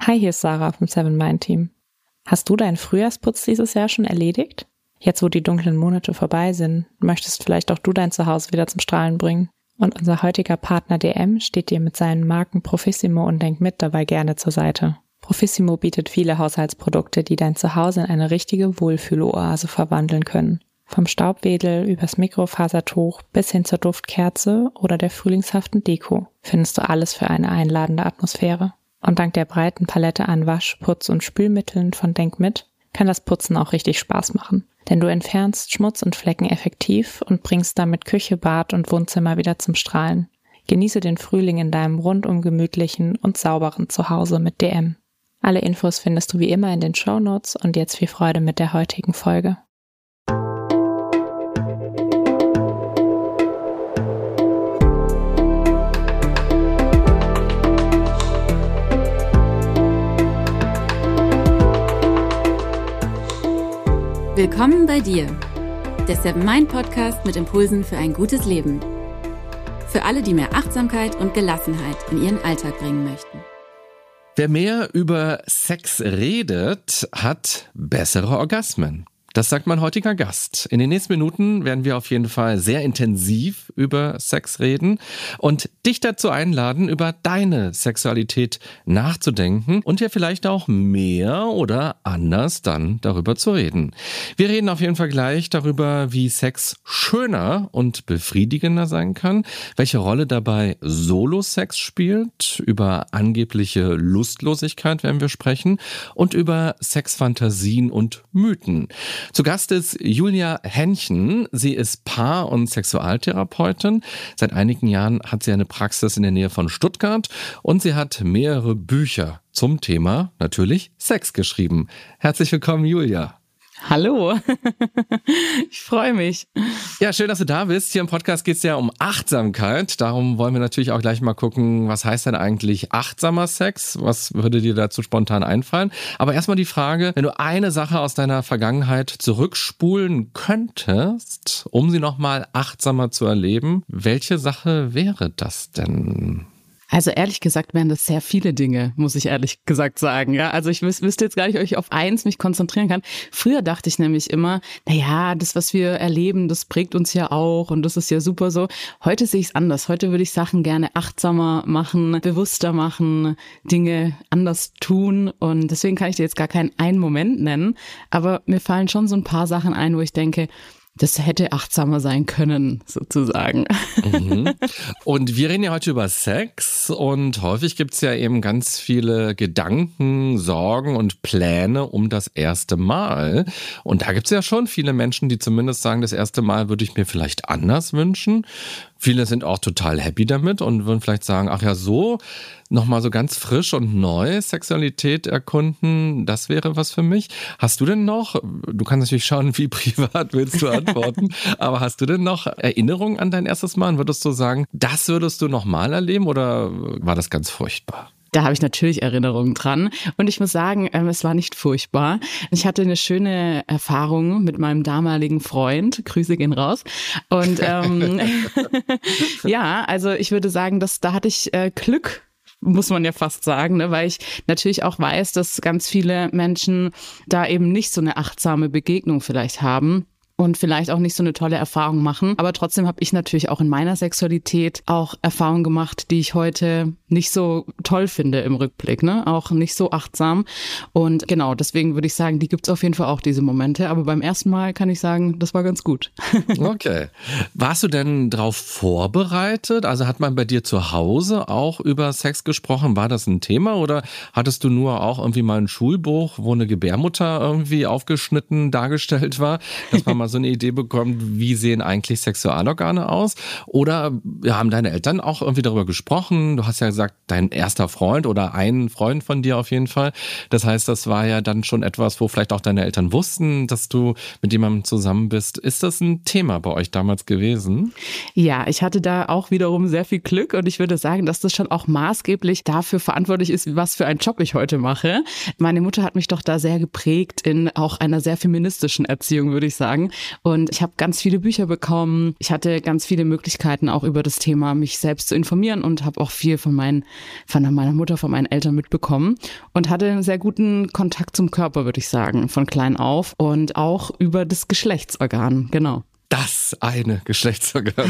Hi, hier ist Sarah vom 7 Mind Team. Hast du deinen Frühjahrsputz dieses Jahr schon erledigt? Jetzt, wo die dunklen Monate vorbei sind, möchtest vielleicht auch du dein Zuhause wieder zum Strahlen bringen. Und unser heutiger Partner DM steht dir mit seinen Marken Profissimo und Denk mit dabei gerne zur Seite. Profissimo bietet viele Haushaltsprodukte, die dein Zuhause in eine richtige Wohlfühloase verwandeln können. Vom Staubwedel übers Mikrofasertuch bis hin zur Duftkerze oder der frühlingshaften Deko findest du alles für eine einladende Atmosphäre. Und dank der breiten Palette an Wasch-, Putz- und Spülmitteln von Denk mit kann das Putzen auch richtig Spaß machen. Denn du entfernst Schmutz und Flecken effektiv und bringst damit Küche, Bad und Wohnzimmer wieder zum Strahlen. Genieße den Frühling in deinem rundum gemütlichen und sauberen Zuhause mit DM. Alle Infos findest du wie immer in den Shownotes und jetzt viel Freude mit der heutigen Folge. Willkommen bei dir, der 7 Mind Podcast mit Impulsen für ein gutes Leben. Für alle, die mehr Achtsamkeit und Gelassenheit in ihren Alltag bringen möchten. Wer mehr über Sex redet, hat bessere Orgasmen. Das sagt mein heutiger Gast. In den nächsten Minuten werden wir auf jeden Fall sehr intensiv über Sex reden und dich dazu einladen, über deine Sexualität nachzudenken und ja vielleicht auch mehr oder anders dann darüber zu reden. Wir reden auf jeden Fall gleich darüber, wie Sex schöner und befriedigender sein kann, welche Rolle dabei Solo-Sex spielt, über angebliche Lustlosigkeit werden wir sprechen und über Sexfantasien und Mythen. Zu Gast ist Julia Henchen. Sie ist Paar- und Sexualtherapeutin. Seit einigen Jahren hat sie eine Praxis in der Nähe von Stuttgart und sie hat mehrere Bücher zum Thema natürlich Sex geschrieben. Herzlich willkommen, Julia. Hallo, ich freue mich. Ja, schön, dass du da bist. Hier im Podcast geht es ja um Achtsamkeit. Darum wollen wir natürlich auch gleich mal gucken, was heißt denn eigentlich achtsamer Sex? Was würde dir dazu spontan einfallen? Aber erstmal die Frage, wenn du eine Sache aus deiner Vergangenheit zurückspulen könntest, um sie nochmal achtsamer zu erleben, welche Sache wäre das denn? Also ehrlich gesagt wären das sehr viele Dinge, muss ich ehrlich gesagt sagen. Ja, also ich wüsste jetzt gar nicht, ob ich auf eins mich konzentrieren kann. Früher dachte ich nämlich immer, naja, das, was wir erleben, das prägt uns ja auch und das ist ja super so. Heute sehe ich es anders. Heute würde ich Sachen gerne achtsamer machen, bewusster machen, Dinge anders tun und deswegen kann ich dir jetzt gar keinen einen Moment nennen, aber mir fallen schon so ein paar Sachen ein, wo ich denke, das hätte achtsamer sein können, sozusagen. Mhm. Und wir reden ja heute über Sex und häufig gibt es ja eben ganz viele Gedanken, Sorgen und Pläne um das erste Mal. Und da gibt es ja schon viele Menschen, die zumindest sagen, das erste Mal würde ich mir vielleicht anders wünschen. Viele sind auch total happy damit und würden vielleicht sagen, ach ja, so nochmal so ganz frisch und neu Sexualität erkunden, das wäre was für mich. Hast du denn noch, du kannst natürlich schauen, wie privat willst du antworten, aber hast du denn noch Erinnerungen an dein erstes Mal? Und würdest du sagen, das würdest du nochmal erleben oder war das ganz furchtbar? Da habe ich natürlich Erinnerungen dran und ich muss sagen, es war nicht furchtbar. Ich hatte eine schöne Erfahrung mit meinem damaligen Freund, Grüße gehen raus und ja, also ich würde sagen, da hatte ich Glück, muss man ja fast sagen, ne? Weil ich natürlich auch weiß, dass ganz viele Menschen da eben nicht so eine achtsame Begegnung vielleicht haben. Und vielleicht auch nicht so eine tolle Erfahrung machen. Aber trotzdem habe ich natürlich auch in meiner Sexualität auch Erfahrungen gemacht, die ich heute nicht so toll finde im Rückblick, ne? Auch nicht so achtsam. Und genau, deswegen würde ich sagen, die gibt's auf jeden Fall auch, diese Momente. Aber beim ersten Mal kann ich sagen, das war ganz gut. Okay. Warst du denn darauf vorbereitet? Also hat man bei dir zu Hause auch über Sex gesprochen? War das ein Thema? Oder hattest du nur auch irgendwie mal ein Schulbuch, wo eine Gebärmutter irgendwie aufgeschnitten dargestellt war, dass man mal so eine Idee bekommt, wie sehen eigentlich Sexualorgane aus? Oder haben deine Eltern auch irgendwie darüber gesprochen? Du hast ja gesagt, dein erster Freund oder ein Freund von dir auf jeden Fall. Das heißt, das war ja dann schon etwas, wo vielleicht auch deine Eltern wussten, dass du mit jemandem zusammen bist. Ist das ein Thema bei euch damals gewesen? Ja, ich hatte da auch wiederum sehr viel Glück und ich würde sagen, dass das schon auch maßgeblich dafür verantwortlich ist, was für einen Job ich heute mache. Meine Mutter hat mich doch da sehr geprägt in auch einer sehr feministischen Erziehung, würde ich sagen. Und ich habe ganz viele Bücher bekommen. Ich hatte ganz viele Möglichkeiten auch über das Thema mich selbst zu informieren und habe auch viel von meiner Mutter, von meinen Eltern mitbekommen und hatte einen sehr guten Kontakt zum Körper, würde ich sagen, von klein auf und auch über das Geschlechtsorgan, genau. Das eine Geschlechtsorgan.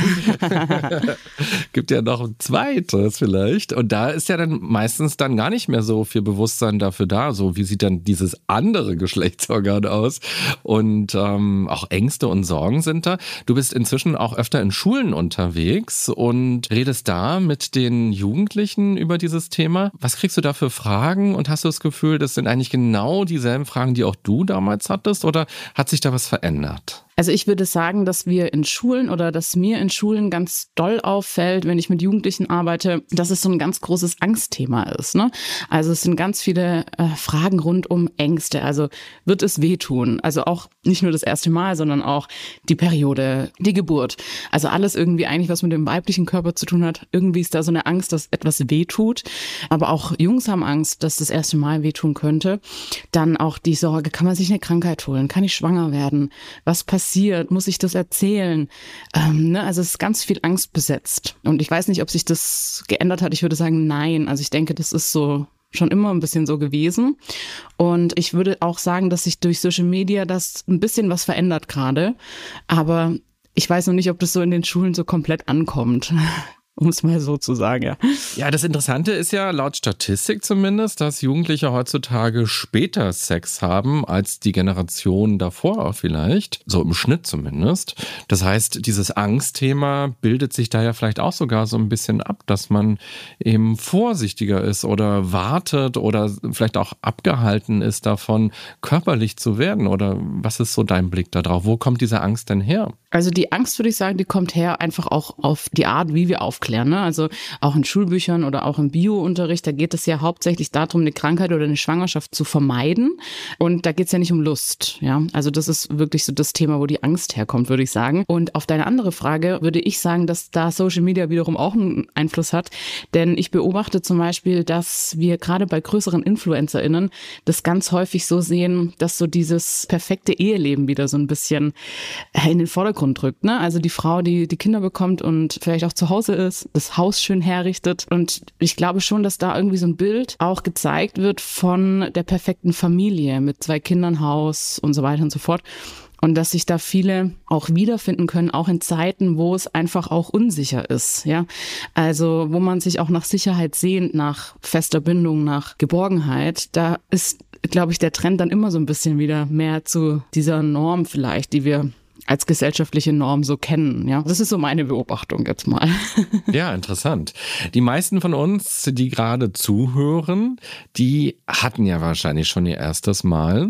Gibt ja noch ein zweites vielleicht. Und da ist ja dann meistens dann gar nicht mehr so viel Bewusstsein dafür da. So, wie sieht dann dieses andere Geschlechtsorgan aus? Und auch Ängste und Sorgen sind da. Du bist inzwischen auch öfter in Schulen unterwegs und redest da mit den Jugendlichen über dieses Thema. Was kriegst du da für Fragen? Und hast du das Gefühl, das sind eigentlich genau dieselben Fragen, die auch du damals hattest? Oder hat sich da was verändert? Also ich würde sagen, dass wir in Schulen oder dass mir in Schulen ganz doll auffällt, wenn ich mit Jugendlichen arbeite, dass es so ein ganz großes Angstthema ist, ne? Also es sind ganz viele Fragen rund um Ängste. Also wird es wehtun? Also auch nicht nur das erste Mal, sondern auch die Periode, die Geburt. Also alles irgendwie eigentlich, was mit dem weiblichen Körper zu tun hat. Irgendwie ist da so eine Angst, dass etwas wehtut. Aber auch Jungs haben Angst, dass das erste Mal wehtun könnte. Dann auch die Sorge, kann man sich eine Krankheit holen? Kann ich schwanger werden? Was passiert? Muss ich das erzählen? Also es ist ganz viel Angst besetzt. Und ich weiß nicht, ob sich das geändert hat. Ich würde sagen, nein. Also ich denke, das ist so schon immer ein bisschen so gewesen. Und ich würde auch sagen, dass sich durch Social Media das ein bisschen was verändert gerade. Aber ich weiß noch nicht, ob das so in den Schulen so komplett ankommt. Um es mal so zu sagen, ja. Ja, das Interessante ist ja, laut Statistik zumindest, dass Jugendliche heutzutage später Sex haben als die Generation davor vielleicht, so im Schnitt zumindest. Das heißt, dieses Angstthema bildet sich da ja vielleicht auch sogar so ein bisschen ab, dass man eben vorsichtiger ist oder wartet oder vielleicht auch abgehalten ist davon, körperlich zu werden. Oder was ist so dein Blick da drauf? Wo kommt diese Angst denn her? Also die Angst, würde ich sagen, die kommt her einfach auch auf die Art, wie wir aufklären. Ne? Also auch in Schulbüchern oder auch im Bio-Unterricht, da geht es ja hauptsächlich darum, eine Krankheit oder eine Schwangerschaft zu vermeiden. Und da geht es ja nicht um Lust. Ja, also das ist wirklich so das Thema, wo die Angst herkommt, würde ich sagen. Und auf deine andere Frage würde ich sagen, dass da Social Media wiederum auch einen Einfluss hat. Denn ich beobachte zum Beispiel, dass wir gerade bei größeren InfluencerInnen das ganz häufig so sehen, dass so dieses perfekte Eheleben wieder so ein bisschen in den Vordergrund drückt, ne? Also die Frau, die Kinder bekommt und vielleicht auch zu Hause ist, das Haus schön herrichtet. Und ich glaube schon, dass da irgendwie so ein Bild auch gezeigt wird von der perfekten Familie mit 2 Kindern, Haus und so weiter und so fort. Und dass sich da viele auch wiederfinden können, auch in Zeiten, wo es einfach auch unsicher ist, ja. Also, wo man sich auch nach Sicherheit sehnt, nach fester Bindung, nach Geborgenheit. Da ist, glaube ich, der Trend dann immer so ein bisschen wieder mehr zu dieser Norm vielleicht, die wir als gesellschaftliche Norm so kennen, ja. Das ist so meine Beobachtung jetzt mal. Ja, interessant. Die meisten von uns, die gerade zuhören, die hatten ja wahrscheinlich schon ihr erstes Mal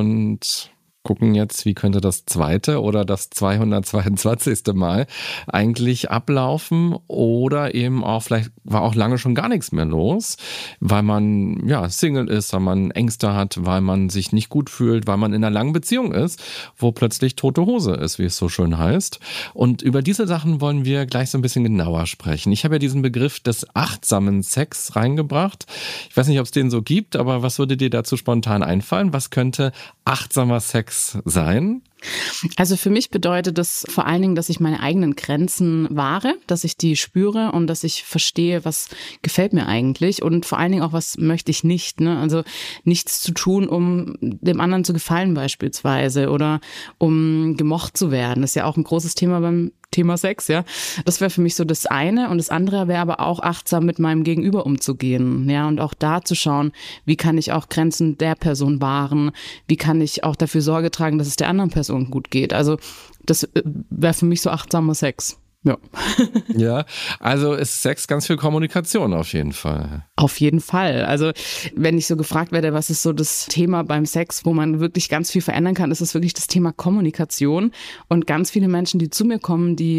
und gucken jetzt, wie könnte das zweite oder das 222. Mal eigentlich ablaufen oder eben auch, vielleicht war auch lange schon gar nichts mehr los, weil man ja Single ist, weil man Ängste hat, weil man sich nicht gut fühlt, weil man in einer langen Beziehung ist, wo plötzlich tote Hose ist, wie es so schön heißt. Und über diese Sachen wollen wir gleich so ein bisschen genauer sprechen. Ich habe ja diesen Begriff des achtsamen Sex reingebracht. Ich weiß nicht, ob es den so gibt, aber was würde dir dazu spontan einfallen? Was könnte achtsamer Sex sein? Also für mich bedeutet das vor allen Dingen, dass ich meine eigenen Grenzen wahre, dass ich die spüre und dass ich verstehe, was gefällt mir eigentlich und vor allen Dingen auch, was möchte ich nicht, ne? Also nichts zu tun, um dem anderen zu gefallen beispielsweise oder um gemocht zu werden. Das ist ja auch ein großes Thema beim Thema Sex, ja. Das wäre für mich so das eine und das andere wäre aber auch achtsam mit meinem Gegenüber umzugehen, ja, und auch da zu schauen, wie kann ich auch Grenzen der Person wahren, wie kann ich auch dafür Sorge tragen, dass es der anderen Person gut geht. Also das wäre für mich so achtsamer Sex. Ja. Ja, also ist Sex ganz viel Kommunikation auf jeden Fall. Auf jeden Fall. Also wenn ich so gefragt werde, was ist so das Thema beim Sex, wo man wirklich ganz viel verändern kann, ist es wirklich das Thema Kommunikation. Und ganz viele Menschen, die zu mir kommen, die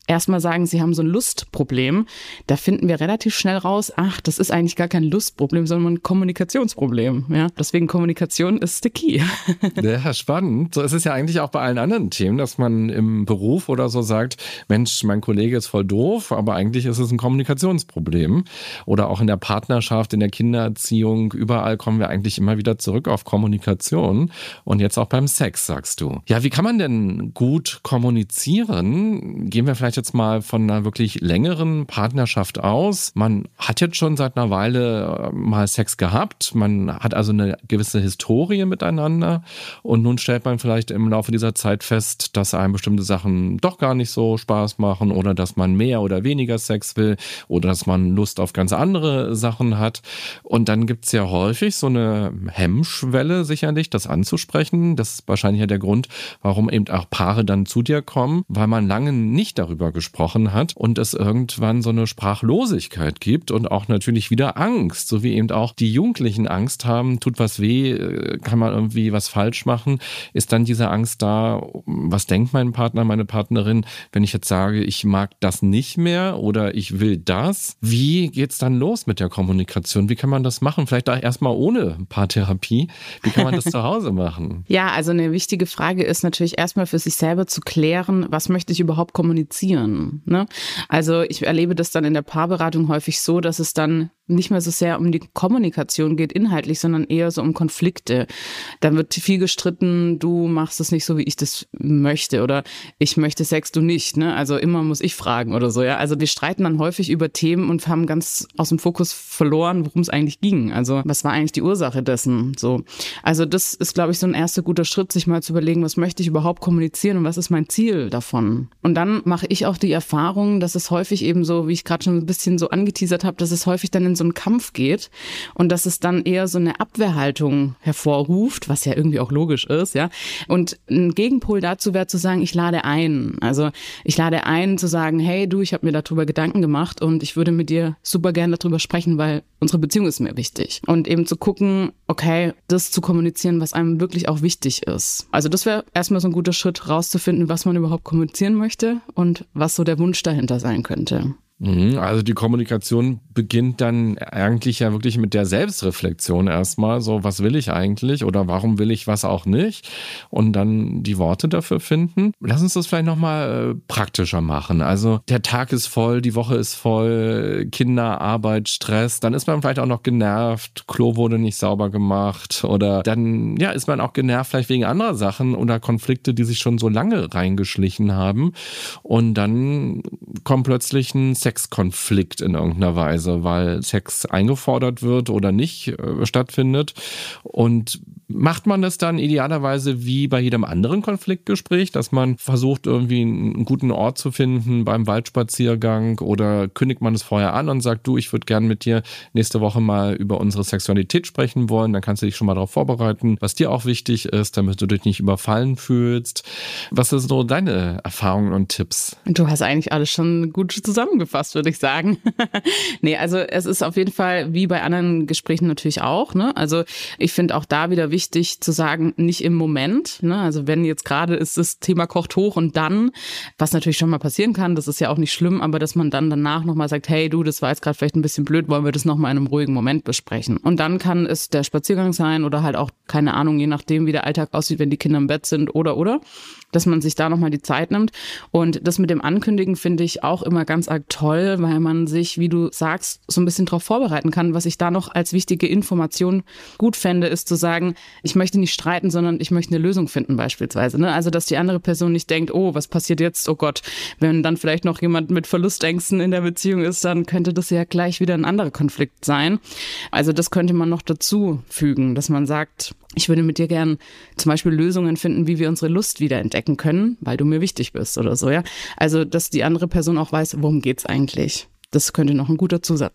erstmal sagen, sie haben so ein Lustproblem, da finden wir relativ schnell raus, das ist eigentlich gar kein Lustproblem, sondern ein Kommunikationsproblem. Ja? Deswegen Kommunikation ist the key. Ja, spannend. So ist es ja eigentlich auch bei allen anderen Themen, dass man im Beruf oder so sagt, Mensch, mein Kollege ist voll doof, aber eigentlich ist es ein Kommunikationsproblem. Oder auch in der Partnerschaft, in der Kindererziehung, überall kommen wir eigentlich immer wieder zurück auf Kommunikation. Und jetzt auch beim Sex, sagst du. Ja, wie kann man denn gut kommunizieren? Gehen wir vielleicht jetzt mal von einer wirklich längeren Partnerschaft aus. Man hat jetzt schon seit einer Weile mal Sex gehabt. Man hat also eine gewisse Historie miteinander. Und nun stellt man vielleicht im Laufe dieser Zeit fest, dass einem bestimmte Sachen doch gar nicht so Spaß machen oder dass man mehr oder weniger Sex will oder dass man Lust auf ganz andere Sachen hat. Und dann gibt es ja häufig so eine Hemmschwelle sicherlich, das anzusprechen. Das ist wahrscheinlich ja der Grund, warum eben auch Paare dann zu dir kommen, weil man lange nicht darüber gesprochen hat und es irgendwann so eine Sprachlosigkeit gibt und auch natürlich wieder Angst, so wie eben auch die Jugendlichen Angst haben, tut was weh, kann man irgendwie was falsch machen, ist dann diese Angst da, was denkt mein Partner, meine Partnerin, wenn ich jetzt sage, ich mag das nicht mehr oder ich will das. Wie geht's dann los mit der Kommunikation? Wie kann man das machen? Vielleicht auch erstmal ohne Paartherapie. Wie kann man das zu Hause machen? Ja, also eine wichtige Frage ist natürlich erstmal für sich selber zu klären, was möchte ich überhaupt kommunizieren? Ne? Also ich erlebe das dann in der Paarberatung häufig so, dass es dann nicht mehr so sehr um die Kommunikation geht inhaltlich, sondern eher so um Konflikte. Da wird viel gestritten, du machst es nicht so, wie ich das möchte oder ich möchte Sex, du nicht. Ne? Also immer muss ich fragen oder so. Ja? Also wir streiten dann häufig über Themen und haben ganz aus dem Fokus verloren, worum es eigentlich ging. Also was war eigentlich die Ursache dessen? So. Also das ist, glaube ich, so ein erster guter Schritt, sich mal zu überlegen, was möchte ich überhaupt kommunizieren und was ist mein Ziel davon? Und dann mache ich auch die Erfahrung, dass es häufig eben so, wie ich gerade schon ein bisschen so angeteasert habe, dass es häufig dann in so einen Kampf geht und dass es dann eher so eine Abwehrhaltung hervorruft, was ja irgendwie auch logisch ist, ja. Und ein Gegenpol dazu wäre zu sagen, ich lade ein. Also ich lade ein zu sagen, hey du, ich habe mir darüber Gedanken gemacht und ich würde mit dir super gerne darüber sprechen, weil unsere Beziehung ist mir wichtig. Und eben zu gucken, okay, das zu kommunizieren, was einem wirklich auch wichtig ist. Also das wäre erstmal so ein guter Schritt, rauszufinden, was man überhaupt kommunizieren möchte und was so der Wunsch dahinter sein könnte. Also die Kommunikation beginnt dann eigentlich ja wirklich mit der Selbstreflexion erstmal. So, was will ich eigentlich oder warum will ich was auch nicht? Und dann die Worte dafür finden. Lass uns das vielleicht nochmal praktischer machen. Also der Tag ist voll, die Woche ist voll, Kinder, Arbeit, Stress. Dann ist man vielleicht auch noch genervt, Klo wurde nicht sauber gemacht oder dann ja ist man auch genervt vielleicht wegen anderer Sachen oder Konflikte, die sich schon so lange reingeschlichen haben. Und dann kommt plötzlich ein Sexkonflikt in irgendeiner Weise, weil Sex eingefordert wird oder nicht stattfindet. Und macht man das dann idealerweise wie bei jedem anderen Konfliktgespräch, dass man versucht, irgendwie einen guten Ort zu finden beim Waldspaziergang oder kündigt man es vorher an und sagt, du, ich würde gerne mit dir nächste Woche mal über unsere Sexualität sprechen wollen, dann kannst du dich schon mal darauf vorbereiten, was dir auch wichtig ist, damit du dich nicht überfallen fühlst. Was sind so deine Erfahrungen und Tipps? Du hast eigentlich alles schon gut zusammengefasst, würde ich sagen. Nee, also es ist auf jeden Fall wie bei anderen Gesprächen natürlich auch, ne? Also ich finde auch da wieder wichtig zu sagen, nicht im Moment, ne? Also wenn jetzt gerade ist das Thema kocht hoch und dann, was natürlich schon mal passieren kann, das ist ja auch nicht schlimm, aber dass man dann danach nochmal sagt, hey du, das war jetzt gerade vielleicht ein bisschen blöd, wollen wir das nochmal in einem ruhigen Moment besprechen. Und dann kann es der Spaziergang sein oder halt auch, keine Ahnung, je nachdem wie der Alltag aussieht, wenn die Kinder im Bett sind oder, dass man sich da nochmal die Zeit nimmt. Und das mit dem Ankündigen finde ich auch immer ganz arg toll, weil man sich, wie du sagst, so ein bisschen darauf vorbereiten kann. Was ich da noch als wichtige Information gut fände, ist zu sagen, ich möchte nicht streiten, sondern ich möchte eine Lösung finden beispielsweise. Ne? Also, dass die andere Person nicht denkt, oh, was passiert jetzt? Oh Gott, wenn dann vielleicht noch jemand mit Verlustängsten in der Beziehung ist, dann könnte das ja gleich wieder ein anderer Konflikt sein. Also das könnte man noch dazu fügen, dass man sagt, ich würde mit dir gern zum Beispiel Lösungen finden, wie wir unsere Lust wieder entdecken können, weil du mir wichtig bist oder so, ja. Also, dass die andere Person auch weiß, worum geht's eigentlich. Das könnte noch ein guter Zusatz sein.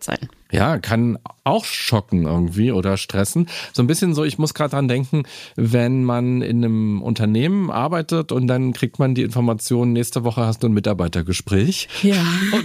Ja, kann auch schocken irgendwie oder stressen. So ein bisschen so, ich muss gerade dran denken, wenn man in einem Unternehmen arbeitet und dann kriegt man die Information, nächste Woche hast du ein Mitarbeitergespräch. Ja.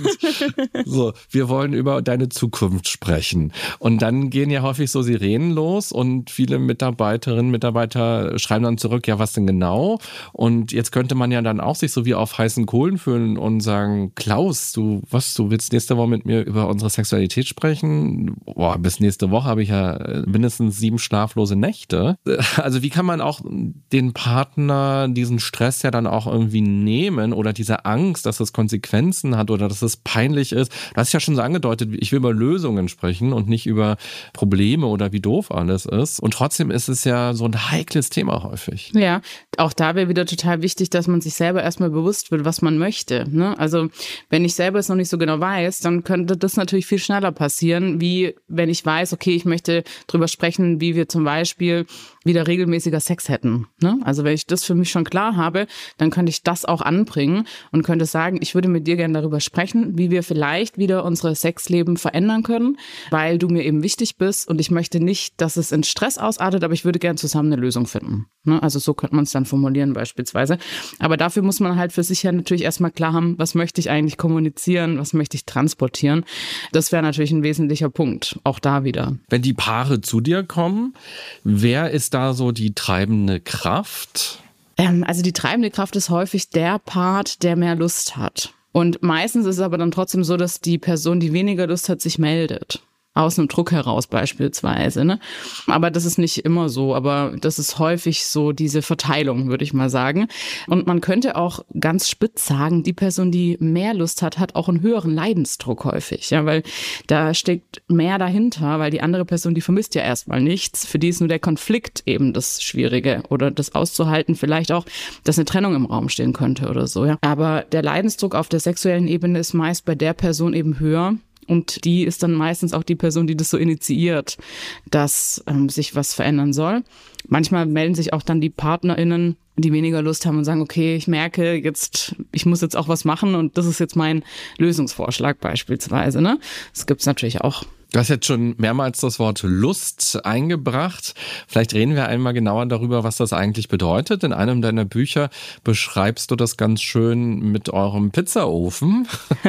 Und so, wir wollen über deine Zukunft sprechen. Und dann gehen ja häufig so Sirenen los und viele Mitarbeiterinnen, Mitarbeiter schreiben dann zurück, ja, was denn genau? Und jetzt könnte man ja dann auch sich so wie auf heißen Kohlen fühlen und sagen, Klaus, du willst nächste Woche mit mir über unsere Sexualität sprechen? Boah, bis nächste Woche habe ich ja mindestens 7 schlaflose Nächte. Also wie kann man auch den Partner diesen Stress ja dann auch irgendwie nehmen oder diese Angst, dass es Konsequenzen hat oder dass es peinlich ist? Du hast ja schon so angedeutet, ich will über Lösungen sprechen und nicht über Probleme oder wie doof alles ist. Und trotzdem ist es ja so ein heikles Thema häufig. Ja, auch da wäre wieder total wichtig, dass man sich selber erstmal bewusst wird, was man möchte. Ne? Also wenn ich selber es noch nicht so genau weiß, dann könnte das natürlich viel schneller passieren, wie wenn ich weiß, okay, ich möchte drüber sprechen, wie wir zum Beispiel wieder regelmäßiger Sex hätten. Ne? Also wenn ich das für mich schon klar habe, dann könnte ich das auch anbringen und könnte sagen, ich würde mit dir gerne darüber sprechen, wie wir vielleicht wieder unsere Sexleben verändern können, weil du mir eben wichtig bist und ich möchte nicht, dass es in Stress ausartet, aber ich würde gerne zusammen eine Lösung finden. Ne? Also so könnte man es dann formulieren beispielsweise. Aber dafür muss man halt für sich ja natürlich erstmal klar haben, was möchte ich eigentlich kommunizieren, was möchte ich transportieren. Das wäre natürlich ein wesentlicher Punkt, auch da wieder. Wenn die Paare zu dir kommen, wer ist da so die treibende Kraft? Also die treibende Kraft ist häufig der Part, der mehr Lust hat. Und meistens ist es aber dann trotzdem so, dass die Person, die weniger Lust hat, sich meldet. Aus einem Druck heraus beispielsweise. Ne? Aber das ist nicht immer so, aber das ist häufig so diese Verteilung, würde ich mal sagen. Und man könnte auch ganz spitz sagen, die Person, die mehr Lust hat, hat auch einen höheren Leidensdruck häufig. Ja, weil da steckt mehr dahinter, weil die andere Person, die vermisst ja erstmal nichts. Für die ist nur der Konflikt eben das Schwierige oder das auszuhalten, vielleicht auch, dass eine Trennung im Raum stehen könnte oder so. Ja. Aber der Leidensdruck auf der sexuellen Ebene ist meist bei der Person eben höher. Und die ist dann meistens auch die Person, die das so initiiert, dass sich was verändern soll. Manchmal melden sich auch dann die PartnerInnen, die weniger Lust haben und sagen, okay, ich merke jetzt, ich muss jetzt auch was machen und das ist jetzt mein Lösungsvorschlag beispielsweise. Ne? Das gibt's natürlich auch. Du hast jetzt schon mehrmals das Wort Lust eingebracht. Vielleicht reden wir einmal genauer darüber, was das eigentlich bedeutet. In einem deiner Bücher beschreibst du das ganz schön mit eurem Pizzaofen.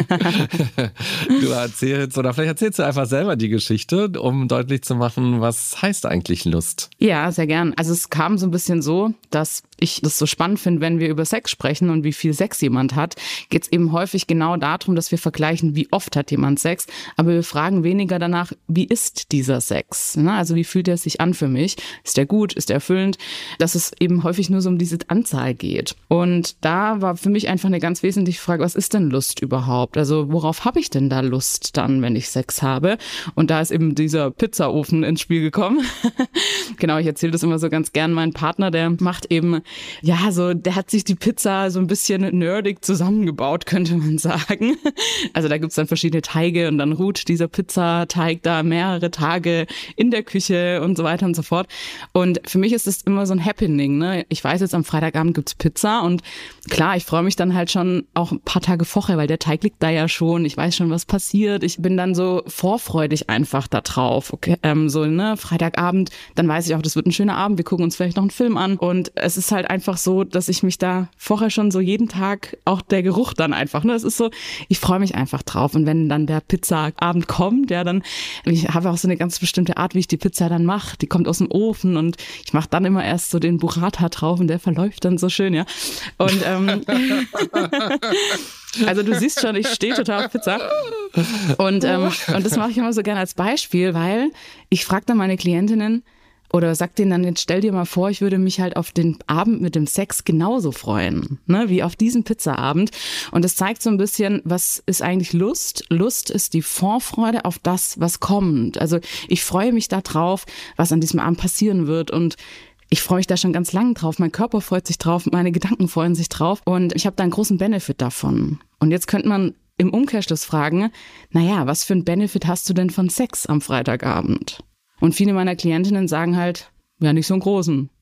Du erzählst, oder vielleicht erzählst du einfach selber die Geschichte, um deutlich zu machen, was heißt eigentlich Lust? Ja, sehr gern. Also es kam so ein bisschen so, dass ich das so spannend finde, wenn wir über Sex sprechen und wie viel Sex jemand hat, geht es eben häufig genau darum, dass wir vergleichen, wie oft hat jemand Sex, aber wir fragen weniger danach, wie ist dieser Sex? Also wie fühlt er sich an für mich? Ist der gut? Ist der erfüllend? Dass es eben häufig nur so um diese Anzahl geht. Und da war für mich einfach eine ganz wesentliche Frage, was ist denn Lust überhaupt? Also worauf habe ich denn da Lust dann, wenn ich Sex habe? Und da ist eben dieser Pizzaofen ins Spiel gekommen. Genau, ich erzähle das immer so ganz gern. Mein Partner, der macht eben, ja, so, der hat sich die Pizza so ein bisschen nerdig zusammengebaut, könnte man sagen. Also da gibt's dann verschiedene Teige und dann ruht dieser Pizzateig da mehrere Tage in der Küche und so weiter und so fort. Und für mich ist es immer so ein Happening, ne? Ich weiß jetzt, am Freitagabend gibt's Pizza und klar, ich freue mich dann halt schon auch ein paar Tage vorher, weil der Teig liegt da ja schon. Ich weiß schon, was passiert. Ich bin dann so vorfreudig einfach da drauf. Okay, so, ne, Freitagabend, dann weiß ich auch, das wird ein schöner Abend. Wir gucken uns vielleicht noch einen Film an. Und es ist halt einfach so, dass ich mich da vorher schon so jeden Tag, auch der Geruch dann einfach, ne, es ist so, ich freue mich einfach drauf. Und wenn dann der Pizzaabend kommt, ja, dann, ich habe auch so eine ganz bestimmte Art, wie ich die Pizza dann mache. Die kommt aus dem Ofen und ich mache dann immer erst so den Burrata drauf und der verläuft dann so schön, ja. Und also du siehst schon, ich stehe total auf Pizza. Und das mache ich immer so gerne als Beispiel, weil ich frage dann meine Klientinnen oder sag denen dann, jetzt stell dir mal vor, ich würde mich halt auf den Abend mit dem Sex genauso freuen, ne, wie auf diesen Pizzaabend. Und das zeigt so ein bisschen, was ist eigentlich Lust? Lust ist die Vorfreude auf das, was kommt. Also ich freue mich da drauf, was an diesem Abend passieren wird und ich freue mich da schon ganz lange drauf. Mein Körper freut sich drauf, meine Gedanken freuen sich drauf und ich habe da einen großen Benefit davon. Und jetzt könnte man im Umkehrschluss fragen, naja, was für einen Benefit hast du denn von Sex am Freitagabend? Und viele meiner Klientinnen sagen halt, ja, nicht so einen großen.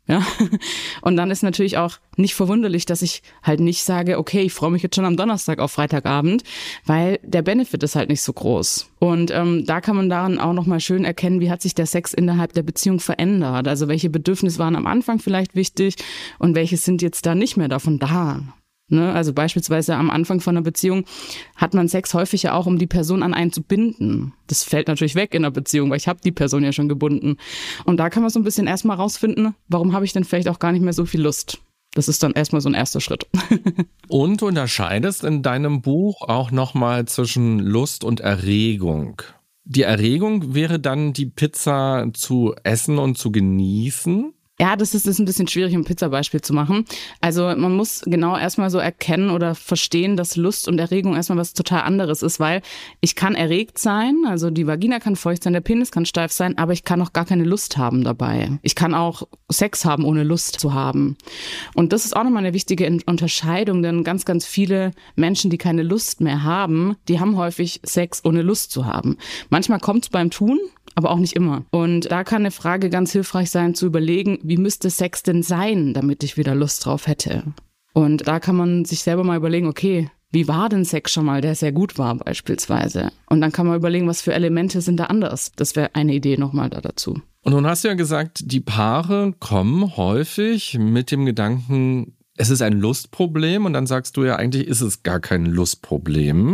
Ja? Und dann ist natürlich auch nicht verwunderlich, dass ich halt nicht sage, okay, ich freue mich jetzt schon am Donnerstag auf Freitagabend, weil der Benefit ist halt nicht so groß. Und da kann man daran auch nochmal schön erkennen, wie hat sich der Sex innerhalb der Beziehung verändert. Also welche Bedürfnisse waren am Anfang vielleicht wichtig und welche sind jetzt da nicht mehr davon da. Ne? Also beispielsweise am Anfang von einer Beziehung hat man Sex häufig ja auch, um die Person an einen zu binden. Das fällt natürlich weg in einer Beziehung, weil ich habe die Person ja schon gebunden. Und da kann man so ein bisschen erstmal rausfinden, warum habe ich denn vielleicht auch gar nicht mehr so viel Lust. Das ist dann erstmal so ein erster Schritt. Und du unterscheidest in deinem Buch auch nochmal zwischen Lust und Erregung. Die Erregung wäre dann, die Pizza zu essen und zu genießen. Ja, das ist ein bisschen schwierig, ein Pizzabeispiel zu machen. Also man muss genau erstmal so erkennen oder verstehen, dass Lust und Erregung erstmal was total anderes ist, weil ich kann erregt sein, also die Vagina kann feucht sein, der Penis kann steif sein, aber ich kann auch gar keine Lust haben dabei. Ich kann auch Sex haben, ohne Lust zu haben. Und das ist auch nochmal eine wichtige Unterscheidung, denn ganz, ganz viele Menschen, die keine Lust mehr haben, die haben häufig Sex, ohne Lust zu haben. Manchmal kommt es beim Tun, aber auch nicht immer. Und da kann eine Frage ganz hilfreich sein, zu überlegen, wie müsste Sex denn sein, damit ich wieder Lust drauf hätte? Und da kann man sich selber mal überlegen, okay, wie war denn Sex schon mal, der sehr gut war beispielsweise? Und dann kann man überlegen, was für Elemente sind da anders? Das wäre eine Idee nochmal dazu. Und nun hast du ja gesagt, die Paare kommen häufig mit dem Gedanken, es ist ein Lustproblem, und dann sagst du ja, eigentlich ist es gar kein Lustproblem.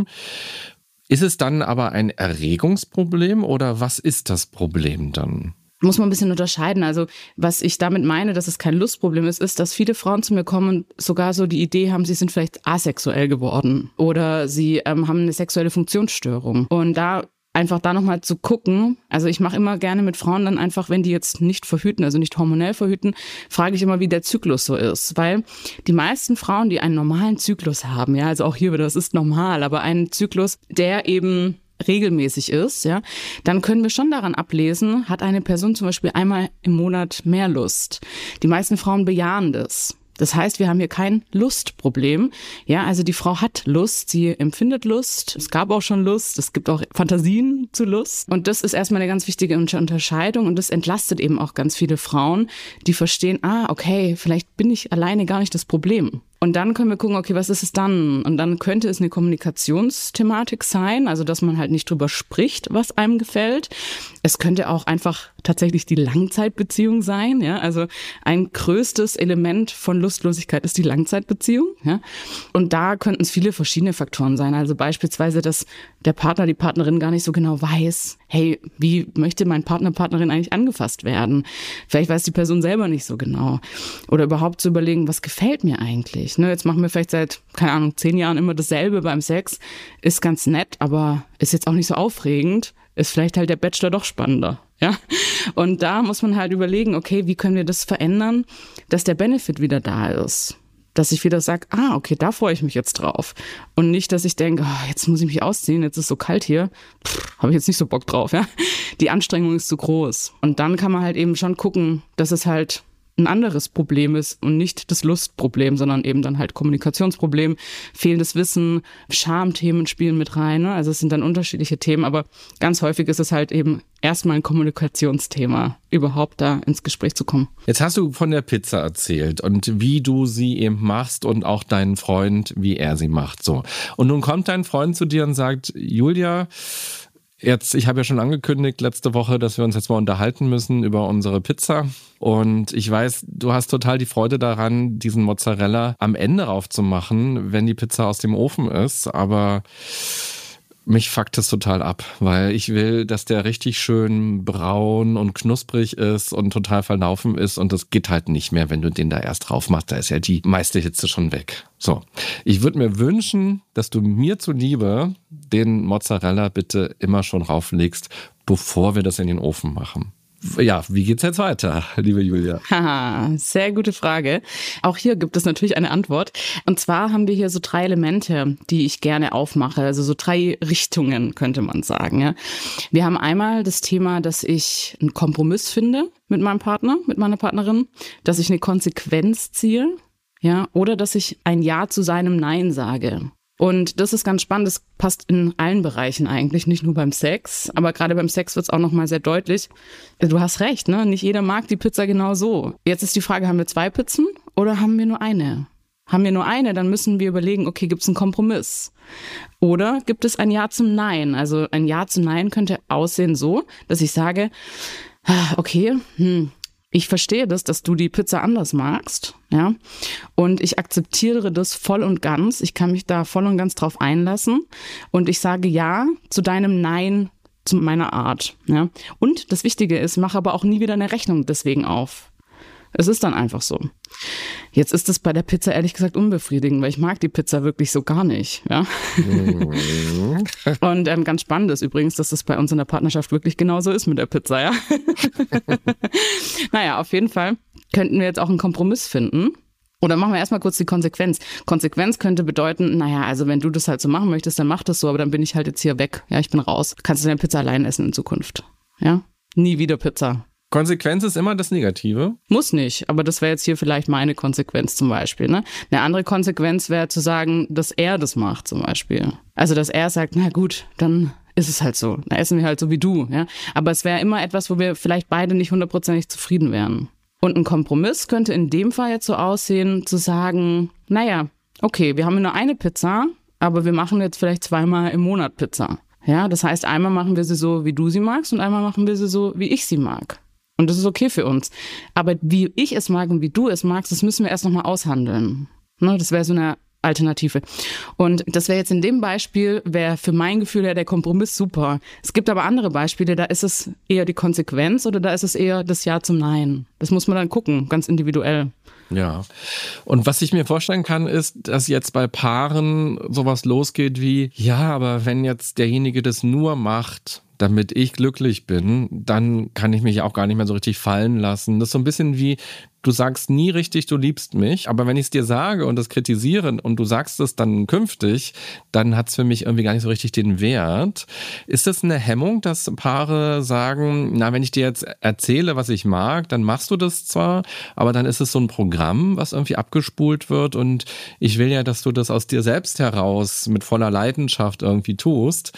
Ist es dann aber ein Erregungsproblem oder was ist das Problem dann? Muss man ein bisschen unterscheiden. Also was ich damit meine, dass es kein Lustproblem ist, ist, dass viele Frauen zu mir kommen und sogar so die Idee haben, sie sind vielleicht asexuell geworden oder sie haben eine sexuelle Funktionsstörung. Und da nochmal zu gucken, also ich mache immer gerne mit Frauen dann einfach, wenn die jetzt nicht verhüten, also nicht hormonell verhüten, frage ich immer, wie der Zyklus so ist, weil die meisten Frauen, die einen normalen Zyklus haben, ja, also auch hier wieder, das ist normal, aber einen Zyklus, der eben regelmäßig ist, ja, dann können wir schon daran ablesen, hat eine Person zum Beispiel einmal im Monat mehr Lust. Die meisten Frauen bejahen das. Das heißt, wir haben hier kein Lustproblem. Ja, also die Frau hat Lust, sie empfindet Lust. Es gab auch schon Lust, es gibt auch Fantasien zu Lust. Und das ist erstmal eine ganz wichtige Unterscheidung und das entlastet eben auch ganz viele Frauen, die verstehen, okay, vielleicht bin ich alleine gar nicht das Problem. Und dann können wir gucken, okay, was ist es dann? Und dann könnte es eine Kommunikationsthematik sein, also dass man halt nicht drüber spricht, was einem gefällt. Es könnte auch einfach tatsächlich die Langzeitbeziehung sein, ja. Also ein größtes Element von Lustlosigkeit ist die Langzeitbeziehung, ja. Und da könnten es viele verschiedene Faktoren sein. Also beispielsweise, dass der Partner, die Partnerin gar nicht so genau weiß, hey, wie möchte mein Partner, Partnerin eigentlich angefasst werden? Vielleicht weiß die Person selber nicht so genau. Oder überhaupt zu überlegen, was gefällt mir eigentlich? Jetzt machen wir vielleicht seit, 10 Jahren immer dasselbe beim Sex. Ist ganz nett, aber ist jetzt auch nicht so aufregend. Ist vielleicht halt der Bachelor doch spannender. Ja? Und da muss man halt überlegen, okay, wie können wir das verändern, dass der Benefit wieder da ist? Dass ich wieder sage, okay, da freue ich mich jetzt drauf. Und nicht, dass ich denke, jetzt muss ich mich ausziehen, jetzt ist so kalt hier, habe ich jetzt nicht so Bock drauf. Ja? Die Anstrengung ist zu groß. Und dann kann man halt eben schon gucken, dass es halt ein anderes Problem ist und nicht das Lustproblem, sondern eben dann halt Kommunikationsproblem, fehlendes Wissen, Schamthemen spielen mit rein. Ne? Also es sind dann unterschiedliche Themen, aber ganz häufig ist es halt eben erstmal ein Kommunikationsthema, überhaupt da ins Gespräch zu kommen. Jetzt hast du von der Pizza erzählt und wie du sie eben machst und auch deinen Freund, wie er sie macht. So. Und nun kommt dein Freund zu dir und sagt, Julia, ich habe ja schon angekündigt letzte Woche, dass wir uns jetzt mal unterhalten müssen über unsere Pizza. Und ich weiß, du hast total die Freude daran, diesen Mozzarella am Ende raufzumachen, wenn die Pizza aus dem Ofen ist. Aber mich fuckt es total ab, weil ich will, dass der richtig schön braun und knusprig ist und total verlaufen ist. Und das geht halt nicht mehr, wenn du den da erst drauf machst. Da ist ja die meiste Hitze schon weg. So, ich würde mir wünschen, dass du mir zuliebe den Mozzarella bitte immer schon rauflegst, bevor wir das in den Ofen machen. Ja, wie geht's jetzt weiter, liebe Julia? Haha, sehr gute Frage. Auch hier gibt es natürlich eine Antwort. Und zwar haben wir hier so 3 Elemente, die ich gerne aufmache. Also so 3 Richtungen, könnte man sagen. Ja. Wir haben einmal das Thema, dass ich einen Kompromiss finde mit meinem Partner, mit meiner Partnerin, dass ich eine Konsequenz ziehe, ja, oder dass ich ein Ja zu seinem Nein sage. Und das ist ganz spannend, das passt in allen Bereichen eigentlich, nicht nur beim Sex, aber gerade beim Sex wird es auch nochmal sehr deutlich. Du hast recht, ne? Nicht jeder mag die Pizza genau so. Jetzt ist die Frage, haben wir 2 Pizzen oder haben wir nur eine? Haben wir nur eine, dann müssen wir überlegen, okay, gibt es einen Kompromiss? Oder gibt es ein Ja zum Nein? Also ein Ja zum Nein könnte aussehen so, dass ich sage, okay, ich verstehe das, dass du die Pizza anders magst, ja, und ich akzeptiere das voll und ganz. Ich kann mich da voll und ganz drauf einlassen und ich sage Ja zu deinem Nein zu meiner Art, ja. Und das Wichtige ist, mach aber auch nie wieder eine Rechnung deswegen auf. Es ist dann einfach so. Jetzt ist es bei der Pizza ehrlich gesagt unbefriedigend, weil ich mag die Pizza wirklich so gar nicht. Ja? Und ganz spannend ist übrigens, dass das bei uns in der Partnerschaft wirklich genauso ist mit der Pizza. Ja? Naja, auf jeden Fall könnten wir jetzt auch einen Kompromiss finden. Oder machen wir erstmal kurz die Konsequenz. Konsequenz könnte bedeuten, naja, also wenn du das halt so machen möchtest, dann mach das so, aber dann bin ich halt jetzt hier weg. Ja, ich bin raus. Kannst du deine Pizza allein essen in Zukunft. Ja? Nie wieder Pizza. Konsequenz ist immer das Negative? Muss nicht, aber das wäre jetzt hier vielleicht meine Konsequenz zum Beispiel. Ne? Eine andere Konsequenz wäre zu sagen, dass er das macht zum Beispiel. Also, dass er sagt, na gut, dann ist es halt so. Dann essen wir halt so wie du. Ja? Aber es wäre immer etwas, wo wir vielleicht beide nicht 100% zufrieden wären. Und ein Kompromiss könnte in dem Fall jetzt so aussehen, zu sagen, naja, okay, wir haben nur eine Pizza, aber wir machen jetzt vielleicht 2-mal im Monat Pizza. Ja, das heißt, einmal machen wir sie so, wie du sie magst und einmal machen wir sie so, wie ich sie mag. Und das ist okay für uns. Aber wie ich es mag und wie du es magst, das müssen wir erst nochmal aushandeln. Ne, das wäre so eine Alternative. Und das wäre jetzt in dem Beispiel, wäre für mein Gefühl ja der Kompromiss super. Es gibt aber andere Beispiele, da ist es eher die Konsequenz oder da ist es eher das Ja zum Nein. Das muss man dann gucken, ganz individuell. Ja. Und was ich mir vorstellen kann, ist, dass jetzt bei Paaren sowas losgeht wie, ja, aber wenn jetzt derjenige das nur macht, damit ich glücklich bin, dann kann ich mich auch gar nicht mehr so richtig fallen lassen. Das ist so ein bisschen wie, du sagst nie richtig, du liebst mich, aber wenn ich es dir sage und das kritisiere und du sagst es dann künftig, dann hat es für mich irgendwie gar nicht so richtig den Wert. Ist das eine Hemmung, dass Paare sagen, na, wenn ich dir jetzt erzähle, was ich mag, dann machst du das zwar, aber dann ist es so ein Programm, was irgendwie abgespult wird und ich will ja, dass du das aus dir selbst heraus mit voller Leidenschaft irgendwie tust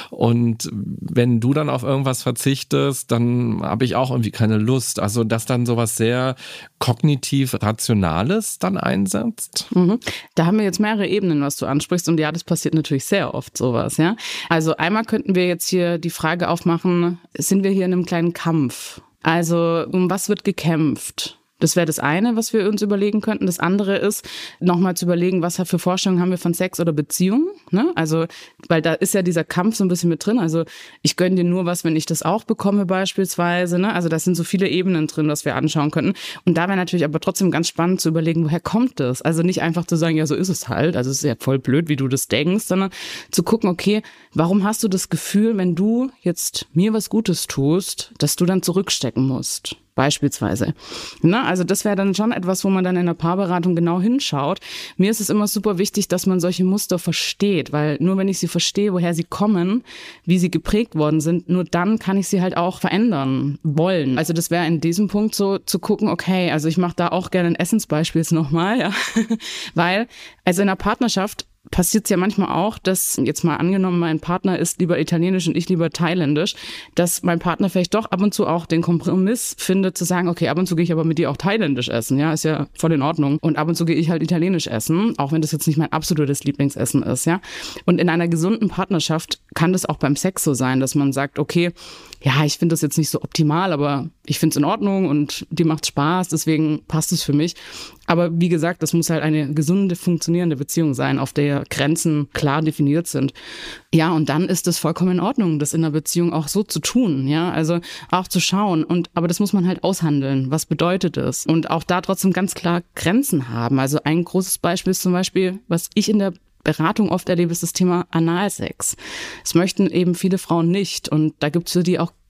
und wenn du dann auf irgendwas verzichtest, dann habe ich auch irgendwie keine Lust. Also, dass dann sowas sehr kognitiv Rationales dann einsetzt? Da haben wir jetzt mehrere Ebenen, was du ansprichst. Und ja, das passiert natürlich sehr oft sowas. Ja? Also einmal könnten wir jetzt hier die Frage aufmachen, sind wir hier in einem kleinen Kampf? Also um was wird gekämpft? Das wäre das eine, was wir uns überlegen könnten. Das andere ist, nochmal zu überlegen, was für Vorstellungen haben wir von Sex oder Beziehung. Ne? Also, weil da ist ja dieser Kampf so ein bisschen mit drin. Also ich gönne dir nur was, wenn ich das auch bekomme beispielsweise. Ne? Also da sind so viele Ebenen drin, was wir anschauen könnten. Und da wäre natürlich aber trotzdem ganz spannend zu überlegen, woher kommt das? Also nicht einfach zu sagen, ja, so ist es halt. Also es ist ja voll blöd, wie du das denkst, sondern zu gucken, okay, warum hast du das Gefühl, wenn du jetzt mir was Gutes tust, dass du dann zurückstecken musst? Beispielsweise. Na, also das wäre dann schon etwas, wo man dann in der Paarberatung genau hinschaut. Mir ist es immer super wichtig, dass man solche Muster versteht, weil nur wenn ich sie verstehe, woher sie kommen, wie sie geprägt worden sind, nur dann kann ich sie halt auch verändern wollen. Also das wäre in diesem Punkt so zu gucken, okay, also ich mache da auch gerne ein Essensbeispiel jetzt nochmal, ja, weil also in der Partnerschaft passiert es ja manchmal auch, dass, jetzt mal angenommen, mein Partner isst lieber italienisch und ich lieber thailändisch, dass mein Partner vielleicht doch ab und zu auch den Kompromiss findet, zu sagen, okay, ab und zu gehe ich aber mit dir auch thailändisch essen, ja, ist ja voll in Ordnung. Und ab und zu gehe ich halt italienisch essen, auch wenn das jetzt nicht mein absolutes Lieblingsessen ist, ja. Und in einer gesunden Partnerschaft kann das auch beim Sex so sein, dass man sagt, okay, ja, ich finde das jetzt nicht so optimal, aber ich finde es in Ordnung und dir macht Spaß, deswegen passt es für mich. Aber wie gesagt, das muss halt eine gesunde, funktionierende Beziehung sein, auf der Grenzen klar definiert sind. Ja, und dann ist es vollkommen in Ordnung, das in einer Beziehung auch so zu tun, ja, also auch zu schauen. Aber das muss man halt aushandeln. Was bedeutet es? Und auch da trotzdem ganz klar Grenzen haben. Also ein großes Beispiel ist zum Beispiel, was ich in der Beratung oft erlebe, ist das Thema Analsex. Das möchten eben viele Frauen nicht. Und da gibt es für die auch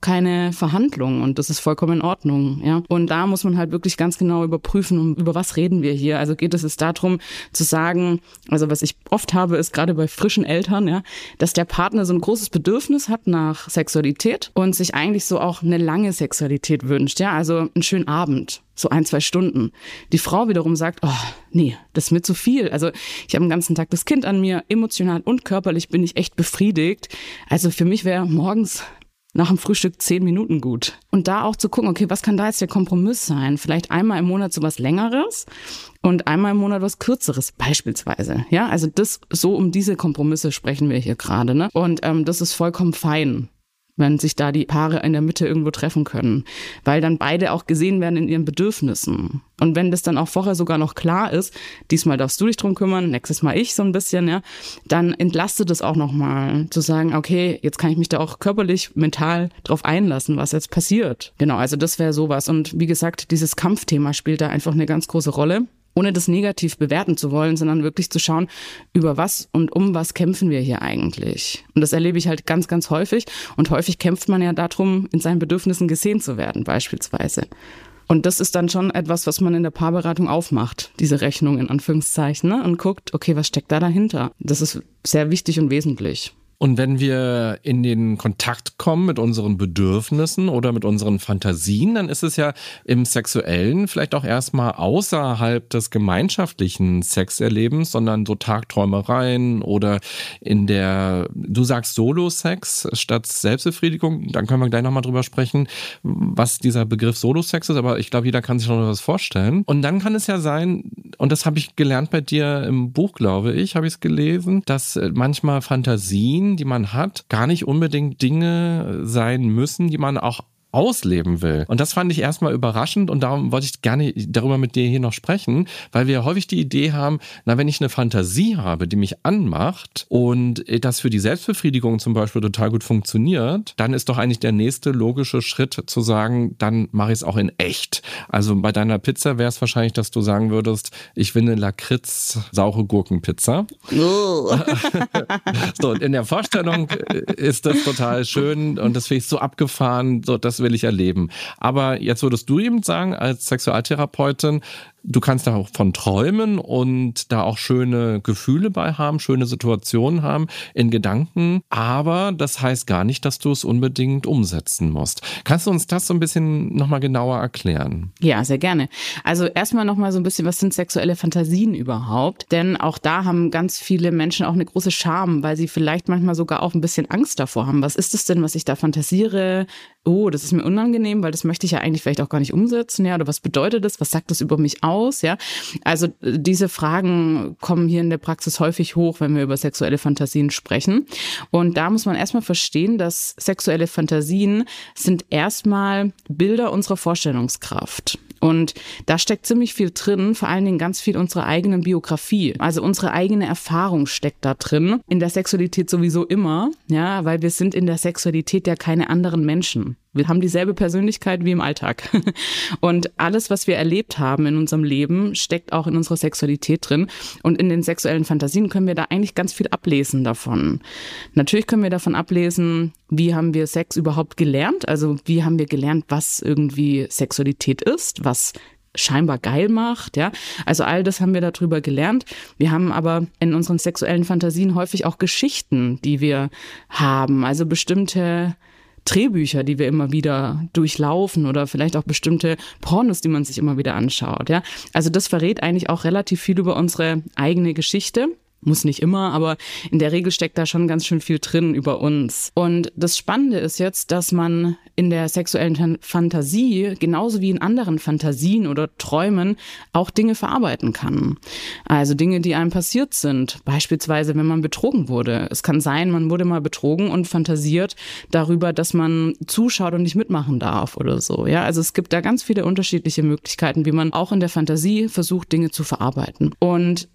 keine Verhandlung und das ist vollkommen in Ordnung. Ja? Und da muss man halt wirklich ganz genau überprüfen, über was reden wir hier. Also geht es jetzt darum zu sagen, also was ich oft habe, ist gerade bei frischen Eltern, ja, dass der Partner so ein großes Bedürfnis hat nach Sexualität und sich eigentlich so auch eine lange Sexualität wünscht. Ja? Also einen schönen Abend. So 1-2 Stunden. Die Frau wiederum sagt, oh, nee, das ist mir zu viel. Also ich habe den ganzen Tag das Kind an mir, emotional und körperlich bin ich echt befriedigt. Also für mich wäre morgens nach dem Frühstück 10 Minuten gut. Und da auch zu gucken, okay, was kann da jetzt der Kompromiss sein? Vielleicht einmal im Monat so was Längeres und einmal im Monat was Kürzeres beispielsweise. Ja, also das, so um diese Kompromisse sprechen wir hier gerade, ne? Und das ist vollkommen fein, wenn sich da die Paare in der Mitte irgendwo treffen können, weil dann beide auch gesehen werden in ihren Bedürfnissen. Und wenn das dann auch vorher sogar noch klar ist, diesmal darfst du dich drum kümmern, nächstes Mal ich so ein bisschen, ja, dann entlastet es auch nochmal, zu sagen, okay, jetzt kann ich mich da auch körperlich, mental drauf einlassen, was jetzt passiert. Genau, also das wäre sowas. Und wie gesagt, dieses Kampfthema spielt da einfach eine ganz große Rolle. Ohne das negativ bewerten zu wollen, sondern wirklich zu schauen, über was und um was kämpfen wir hier eigentlich. Und das erlebe ich halt ganz, ganz häufig. Und häufig kämpft man ja darum, in seinen Bedürfnissen gesehen zu werden, beispielsweise. Und das ist dann schon etwas, was man in der Paarberatung aufmacht, diese Rechnung in Anführungszeichen, ne? Und guckt, okay, was steckt da dahinter? Das ist sehr wichtig und wesentlich. Und wenn wir in den Kontakt kommen mit unseren Bedürfnissen oder mit unseren Fantasien, dann ist es ja im Sexuellen vielleicht auch erstmal außerhalb des gemeinschaftlichen Sexerlebens, sondern so Tagträumereien oder in der, du sagst Solo-Sex statt Selbstbefriedigung, dann können wir gleich nochmal drüber sprechen, was dieser Begriff Solo-Sex ist, aber ich glaube, jeder kann sich noch was vorstellen. Und dann kann es ja sein, und das habe ich gelernt bei dir im Buch, glaube ich, habe ich es gelesen, dass manchmal Fantasien, die man hat, gar nicht unbedingt Dinge sein müssen, die man auch ausleben will. Und das fand ich erstmal überraschend und darum wollte ich gerne darüber mit dir hier noch sprechen, weil wir häufig die Idee haben, na, wenn ich eine Fantasie habe, die mich anmacht und das für die Selbstbefriedigung zum Beispiel total gut funktioniert, dann ist doch eigentlich der nächste logische Schritt zu sagen, dann mache ich es auch in echt. Also bei deiner Pizza wäre es wahrscheinlich, dass du sagen würdest, ich will eine Lakritz-saure Gurkenpizza. So, und in der Vorstellung ist das total schön und das finde ich so abgefahren, so das will ich erleben. Aber jetzt würdest du eben sagen, als Sexualtherapeutin, du kannst da auch von träumen und da auch schöne Gefühle bei haben, schöne Situationen haben in Gedanken. Aber das heißt gar nicht, dass du es unbedingt umsetzen musst. Kannst du uns das so ein bisschen nochmal genauer erklären? Ja, sehr gerne. Also erstmal nochmal so ein bisschen, was sind sexuelle Fantasien überhaupt? Denn auch da haben ganz viele Menschen auch eine große Scham, weil sie vielleicht manchmal sogar auch ein bisschen Angst davor haben. Was ist es denn, was ich da fantasiere? Oh, das ist mir unangenehm, weil das möchte ich ja eigentlich vielleicht auch gar nicht umsetzen. Ja, oder was bedeutet das? Was sagt das über mich aus? Ja, also diese Fragen kommen hier in der Praxis häufig hoch, wenn wir über sexuelle Fantasien sprechen. Und da muss man erstmal verstehen, dass sexuelle Fantasien sind erstmal Bilder unserer Vorstellungskraft. Und da steckt ziemlich viel drin, vor allen Dingen ganz viel unserer eigenen Biografie. Also unsere eigene Erfahrung steckt da drin. In der Sexualität sowieso immer, ja, weil wir sind in der Sexualität ja keine anderen Menschen. Wir haben dieselbe Persönlichkeit wie im Alltag. Und alles, was wir erlebt haben in unserem Leben, steckt auch in unserer Sexualität drin. Und in den sexuellen Fantasien können wir da eigentlich ganz viel ablesen davon. Natürlich können wir davon ablesen, wie haben wir Sex überhaupt gelernt? Also wie haben wir gelernt, was irgendwie Sexualität ist, was scheinbar geil macht, ja. Also all das haben wir darüber gelernt. Wir haben aber in unseren sexuellen Fantasien häufig auch Geschichten, die wir haben. Also bestimmte Drehbücher, die wir immer wieder durchlaufen oder vielleicht auch bestimmte Pornos, die man sich immer wieder anschaut, ja. Also das verrät eigentlich auch relativ viel über unsere eigene Geschichte. Muss nicht immer, aber in der Regel steckt da schon ganz schön viel drin über uns. Und das Spannende ist jetzt, dass man in der sexuellen Fantasie, genauso wie in anderen Fantasien oder Träumen, auch Dinge verarbeiten kann. Also Dinge, die einem passiert sind. Beispielsweise, wenn man betrogen wurde. Es kann sein, man wurde mal betrogen und fantasiert darüber, dass man zuschaut und nicht mitmachen darf oder so. Ja, also es gibt da ganz viele unterschiedliche Möglichkeiten, wie man auch in der Fantasie versucht, Dinge zu verarbeiten. Und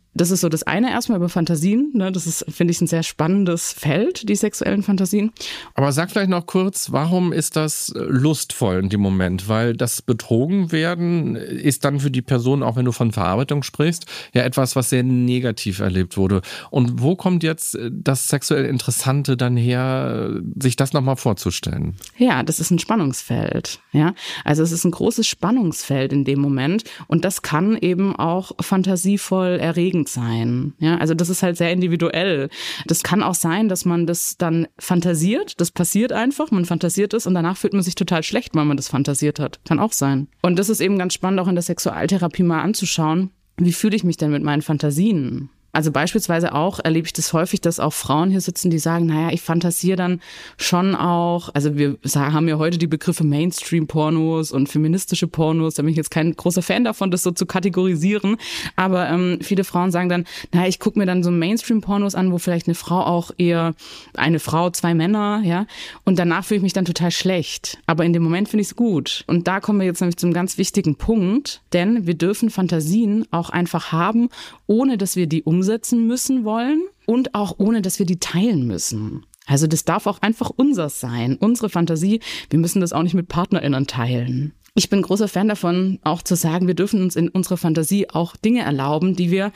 das ist so das eine erstmal über Fantasien. Ne? Das ist, finde ich, ein sehr spannendes Feld, die sexuellen Fantasien. Aber sag vielleicht noch kurz, warum ist das lustvoll in dem Moment? Weil das Betrogenwerden ist dann für die Person, auch wenn du von Verarbeitung sprichst, ja etwas, was sehr negativ erlebt wurde. Und wo kommt jetzt das sexuell Interessante dann her, sich das nochmal vorzustellen? Ja, das ist ein Spannungsfeld. Ja, also es ist ein großes Spannungsfeld in dem Moment und das kann eben auch fantasievoll erregend sein. Ja, also das ist halt sehr individuell. Das kann auch sein, dass man das dann fantasiert. Das passiert einfach. Man fantasiert es und danach fühlt man sich total schlecht, weil man das fantasiert hat. Kann auch sein. Und das ist eben ganz spannend, auch in der Sexualtherapie mal anzuschauen. Wie fühle ich mich denn mit meinen Fantasien? Also beispielsweise auch erlebe ich das häufig, dass auch Frauen hier sitzen, die sagen, naja, ich fantasiere dann schon auch, also wir haben ja heute die Begriffe Mainstream-Pornos und feministische Pornos, da bin ich jetzt kein großer Fan davon, das so zu kategorisieren, aber viele Frauen sagen dann, naja, ich gucke mir dann so Mainstream-Pornos an, wo vielleicht eine Frau auch eher, eine Frau, 2 Männer, ja, und danach fühle ich mich dann total schlecht, aber in dem Moment finde ich es gut. Und da kommen wir jetzt nämlich zu einem ganz wichtigen Punkt, denn wir dürfen Fantasien auch einfach haben, ohne dass wir die umsetzen müssen wollen und auch ohne, dass wir die teilen müssen. Also das darf auch einfach unseres sein, unsere Fantasie. Wir müssen das auch nicht mit PartnerInnen teilen. Ich bin großer Fan davon, auch zu sagen, wir dürfen uns in unserer Fantasie auch Dinge erlauben, die wir,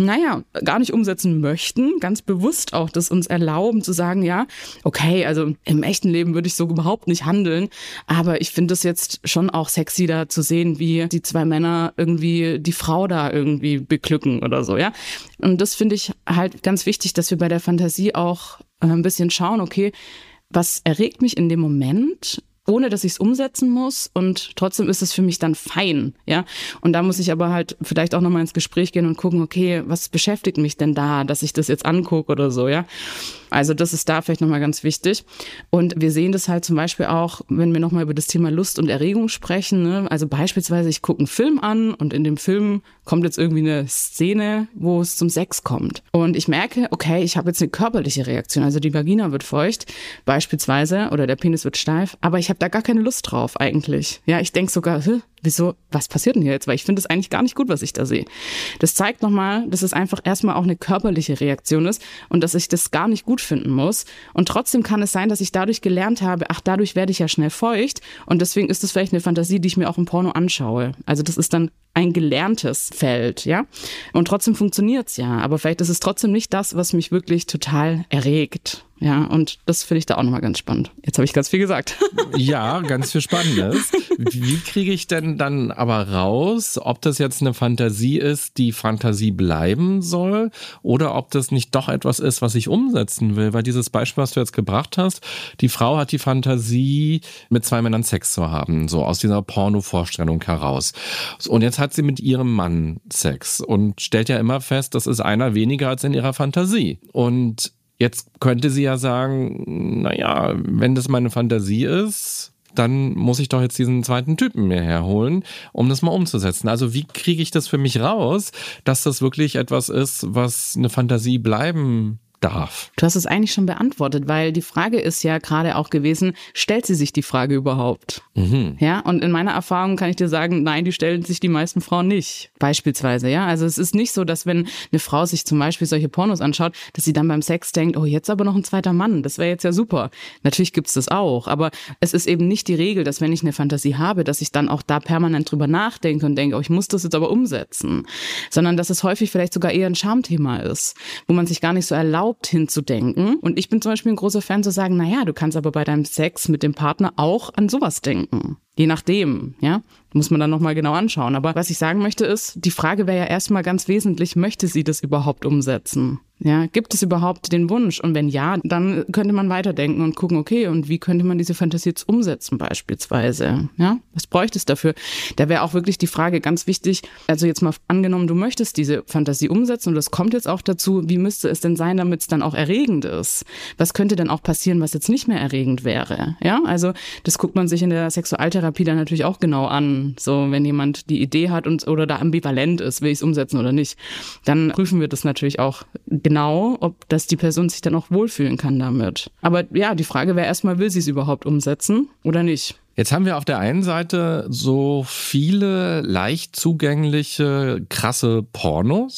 gar nicht umsetzen möchten. Ganz bewusst auch das uns erlauben zu sagen, ja, okay, also im echten Leben würde ich so überhaupt nicht handeln. Aber ich finde es jetzt schon auch sexy, da zu sehen, wie die 2 Männer irgendwie die Frau da irgendwie beglücken oder so, ja. Und das finde ich halt ganz wichtig, dass wir bei der Fantasie auch ein bisschen schauen, okay, was erregt mich in dem Moment, ohne dass ich es umsetzen muss und trotzdem ist es für mich dann fein, ja. Und da muss ich aber halt vielleicht auch nochmal ins Gespräch gehen und gucken, okay, was beschäftigt mich denn da, dass ich das jetzt angucke oder so, ja. Also das ist da vielleicht nochmal ganz wichtig. Und wir sehen das halt zum Beispiel auch, wenn wir nochmal über das Thema Lust und Erregung sprechen, ne? Also beispielsweise, ich gucke einen Film an und in dem Film kommt jetzt irgendwie eine Szene, wo es zum Sex kommt. Und ich merke, okay, ich habe jetzt eine körperliche Reaktion, also die Vagina wird feucht beispielsweise oder der Penis wird steif, aber ich habe da gar keine Lust drauf eigentlich. Ja, ich denke sogar, wieso, was passiert denn hier jetzt? Weil ich finde es eigentlich gar nicht gut, was ich da sehe. Das zeigt nochmal, dass es einfach erstmal auch eine körperliche Reaktion ist und dass ich das gar nicht gut finden muss. Und trotzdem kann es sein, dass ich dadurch gelernt habe, dadurch werde ich ja schnell feucht und deswegen ist das vielleicht eine Fantasie, die ich mir auch im Porno anschaue. Also das ist dann ein gelerntes Feld, ja. Und trotzdem funktioniert's ja. Aber vielleicht ist es trotzdem nicht das, was mich wirklich total erregt. Ja, und das finde ich da auch nochmal ganz spannend. Jetzt habe ich ganz viel gesagt. Ja, ganz viel Spannendes. Wie kriege ich denn dann aber raus, ob das jetzt eine Fantasie ist, die Fantasie bleiben soll oder ob das nicht doch etwas ist, was ich umsetzen will? Weil dieses Beispiel, was du jetzt gebracht hast, die Frau hat die Fantasie, mit 2 Männern Sex zu haben, so aus dieser Porno-Vorstellung heraus. Und jetzt hat sie mit ihrem Mann Sex und stellt ja immer fest, das ist einer weniger als in ihrer Fantasie. Und jetzt könnte sie ja sagen, naja, wenn das meine Fantasie ist, dann muss ich doch jetzt diesen zweiten Typen mir herholen, um das mal umzusetzen. Also wie kriege ich das für mich raus, dass das wirklich etwas ist, was eine Fantasie bleiben darf? Du hast es eigentlich schon beantwortet, weil die Frage ist ja gerade auch gewesen, stellt sie sich die Frage überhaupt? Ja, und in meiner Erfahrung kann ich dir sagen, nein, die stellen sich die meisten Frauen nicht. Beispielsweise, ja. Also es ist nicht so, dass wenn eine Frau sich zum Beispiel solche Pornos anschaut, dass sie dann beim Sex denkt, oh, jetzt aber noch ein zweiter Mann, das wäre jetzt ja super. Natürlich gibt's das auch, aber es ist eben nicht die Regel, dass wenn ich eine Fantasie habe, dass ich dann auch da permanent drüber nachdenke und denke, oh, ich muss das jetzt aber umsetzen. Sondern dass es häufig vielleicht sogar eher ein Schamthema ist, wo man sich gar nicht so erlaubt, hinzudenken. Und ich bin zum Beispiel ein großer Fan zu sagen, naja, du kannst aber bei deinem Sex mit dem Partner auch an sowas denken. Je nachdem, ja, muss man dann nochmal genau anschauen. Aber was ich sagen möchte ist, die Frage wäre ja erstmal ganz wesentlich, möchte sie das überhaupt umsetzen? Ja, gibt es überhaupt den Wunsch? Und wenn ja, dann könnte man weiterdenken und gucken, okay, und wie könnte man diese Fantasie jetzt umsetzen beispielsweise? Ja, was bräuchte es dafür? Da wäre auch wirklich die Frage ganz wichtig, also jetzt mal angenommen, du möchtest diese Fantasie umsetzen und das kommt jetzt auch dazu, wie müsste es denn sein, damit es dann auch erregend ist? Was könnte denn auch passieren, was jetzt nicht mehr erregend wäre? Ja, also das guckt man sich in der Sexualtherapie dann natürlich auch genau an. So, wenn jemand die Idee hat oder da ambivalent ist, will ich es umsetzen oder nicht, dann prüfen wir das natürlich auch genau, ob das die Person sich dann auch wohlfühlen kann damit. Aber ja, die Frage wäre erstmal, will sie es überhaupt umsetzen oder nicht? Jetzt haben wir auf der einen Seite so viele leicht zugängliche, krasse Pornos.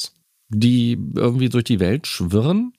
die irgendwie durch die Welt schwirren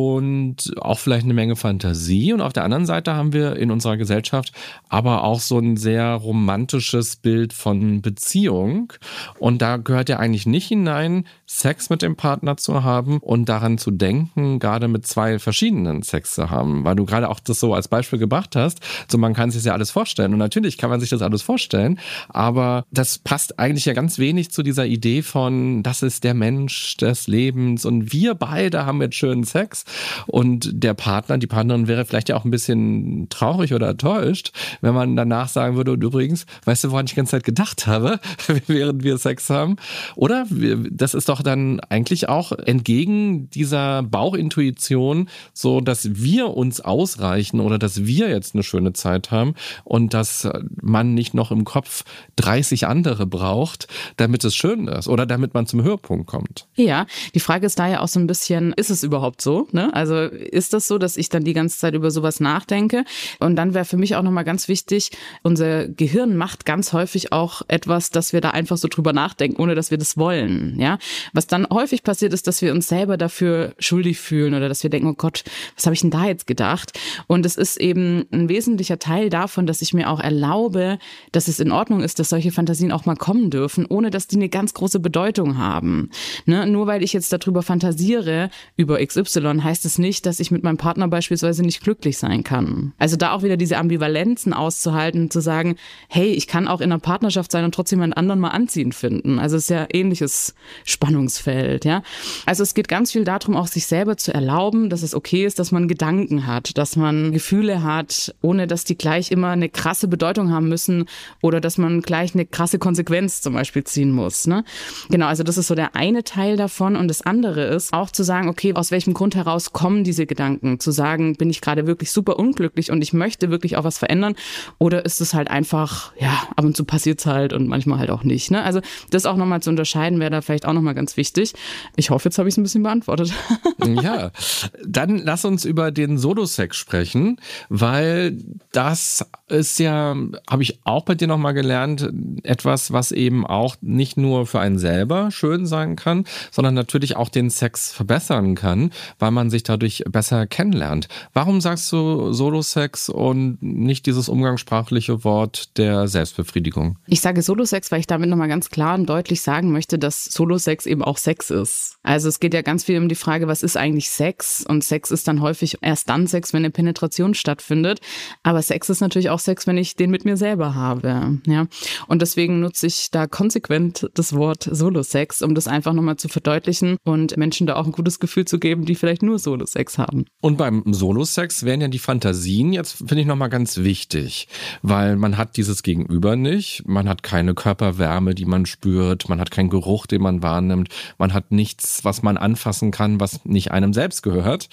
und auch vielleicht eine Menge Fantasie. Und auf der anderen Seite haben wir in unserer Gesellschaft aber auch so ein sehr romantisches Bild von Beziehung. Und da gehört ja eigentlich nicht hinein, Sex mit dem Partner zu haben und daran zu denken, gerade mit zwei verschiedenen Sex zu haben. Weil du gerade auch das so als Beispiel gebracht hast. So, man kann sich das ja alles vorstellen. Und natürlich kann man sich das alles vorstellen. Aber das passt eigentlich ja ganz wenig zu dieser Idee von, das ist der Mensch des Lebens und wir beide haben jetzt schönen Sex. Und der Partner, die Partnerin wäre vielleicht ja auch ein bisschen traurig oder enttäuscht, wenn man danach sagen würde, und übrigens, weißt du, woran ich die ganze Zeit gedacht habe, während wir Sex haben? Oder das ist doch dann eigentlich auch entgegen dieser Bauchintuition so, dass wir uns ausreichen oder dass wir jetzt eine schöne Zeit haben und dass man nicht noch im Kopf 30 andere braucht, damit es schön ist oder damit man zum Höhepunkt kommt. Ja, die Frage ist da ja auch so ein bisschen, ist es überhaupt so? Ne? Also ist das so, dass ich dann die ganze Zeit über sowas nachdenke? Und dann wäre für mich auch nochmal ganz wichtig, unser Gehirn macht ganz häufig auch etwas, dass wir da einfach so drüber nachdenken, ohne dass wir das wollen. Ja, was dann häufig passiert ist, dass wir uns selber dafür schuldig fühlen oder dass wir denken, oh Gott, was habe ich denn da jetzt gedacht? Und es ist eben ein wesentlicher Teil davon, dass ich mir auch erlaube, dass es in Ordnung ist, dass solche Fantasien auch mal kommen dürfen, ohne dass die eine ganz große Bedeutung haben. Ne? Nur weil ich jetzt darüber fantasiere, über XY, heißt es nicht, dass ich mit meinem Partner beispielsweise nicht glücklich sein kann. Also da auch wieder diese Ambivalenzen auszuhalten und zu sagen, hey, ich kann auch in einer Partnerschaft sein und trotzdem einen anderen mal anziehend finden. Also es ist ja ähnliches Spannungsfeld, ja. Also es geht ganz viel darum, auch sich selber zu erlauben, dass es okay ist, dass man Gedanken hat, dass man Gefühle hat, ohne dass die gleich immer eine krasse Bedeutung haben müssen oder dass man gleich eine krasse Konsequenz zum Beispiel ziehen muss, ne? Genau, also das ist so der eine Teil davon und das andere ist auch zu sagen, okay, aus welchem Grund heraus kommen diese Gedanken? Zu sagen, bin ich gerade wirklich super unglücklich und ich möchte wirklich auch was verändern oder ist es halt einfach, ja, ab und zu passiert's halt und manchmal halt auch nicht, ne? Also das auch nochmal zu unterscheiden wäre da vielleicht auch nochmal ganz wichtig. Ich hoffe, jetzt habe ich es ein bisschen beantwortet. Ja, dann lass uns über den Solo-Sex sprechen, weil das ist ja, habe ich auch bei dir nochmal gelernt, etwas, was eben auch nicht nur für einen selber schön sein kann, sondern natürlich auch den Sex verbessern kann, weil man sich dadurch besser kennenlernt. Warum sagst du Solo-Sex und nicht dieses umgangssprachliche Wort der Selbstbefriedigung? Ich sage Solo-Sex, weil ich damit nochmal ganz klar und deutlich sagen möchte, dass Solo-Sex eben auch Sex ist. Also es geht ja ganz viel um die Frage, was ist eigentlich Sex? Und Sex ist dann häufig erst dann Sex, wenn eine Penetration stattfindet. Aber Sex ist natürlich auch Sex, wenn ich den mit mir selber habe. Ja? Und deswegen nutze ich da konsequent das Wort Solo-Sex, um das einfach nochmal zu verdeutlichen und Menschen da auch ein gutes Gefühl zu geben, die vielleicht nur Solo-Sex haben. Und beim Solo-Sex wären ja die Fantasien jetzt, finde ich, nochmal ganz wichtig, weil man hat dieses Gegenüber nicht, man hat keine Körperwärme, die man spürt, man hat keinen Geruch, den man wahrnimmt, man hat nichts, was man anfassen kann, was nicht einem selbst gehört.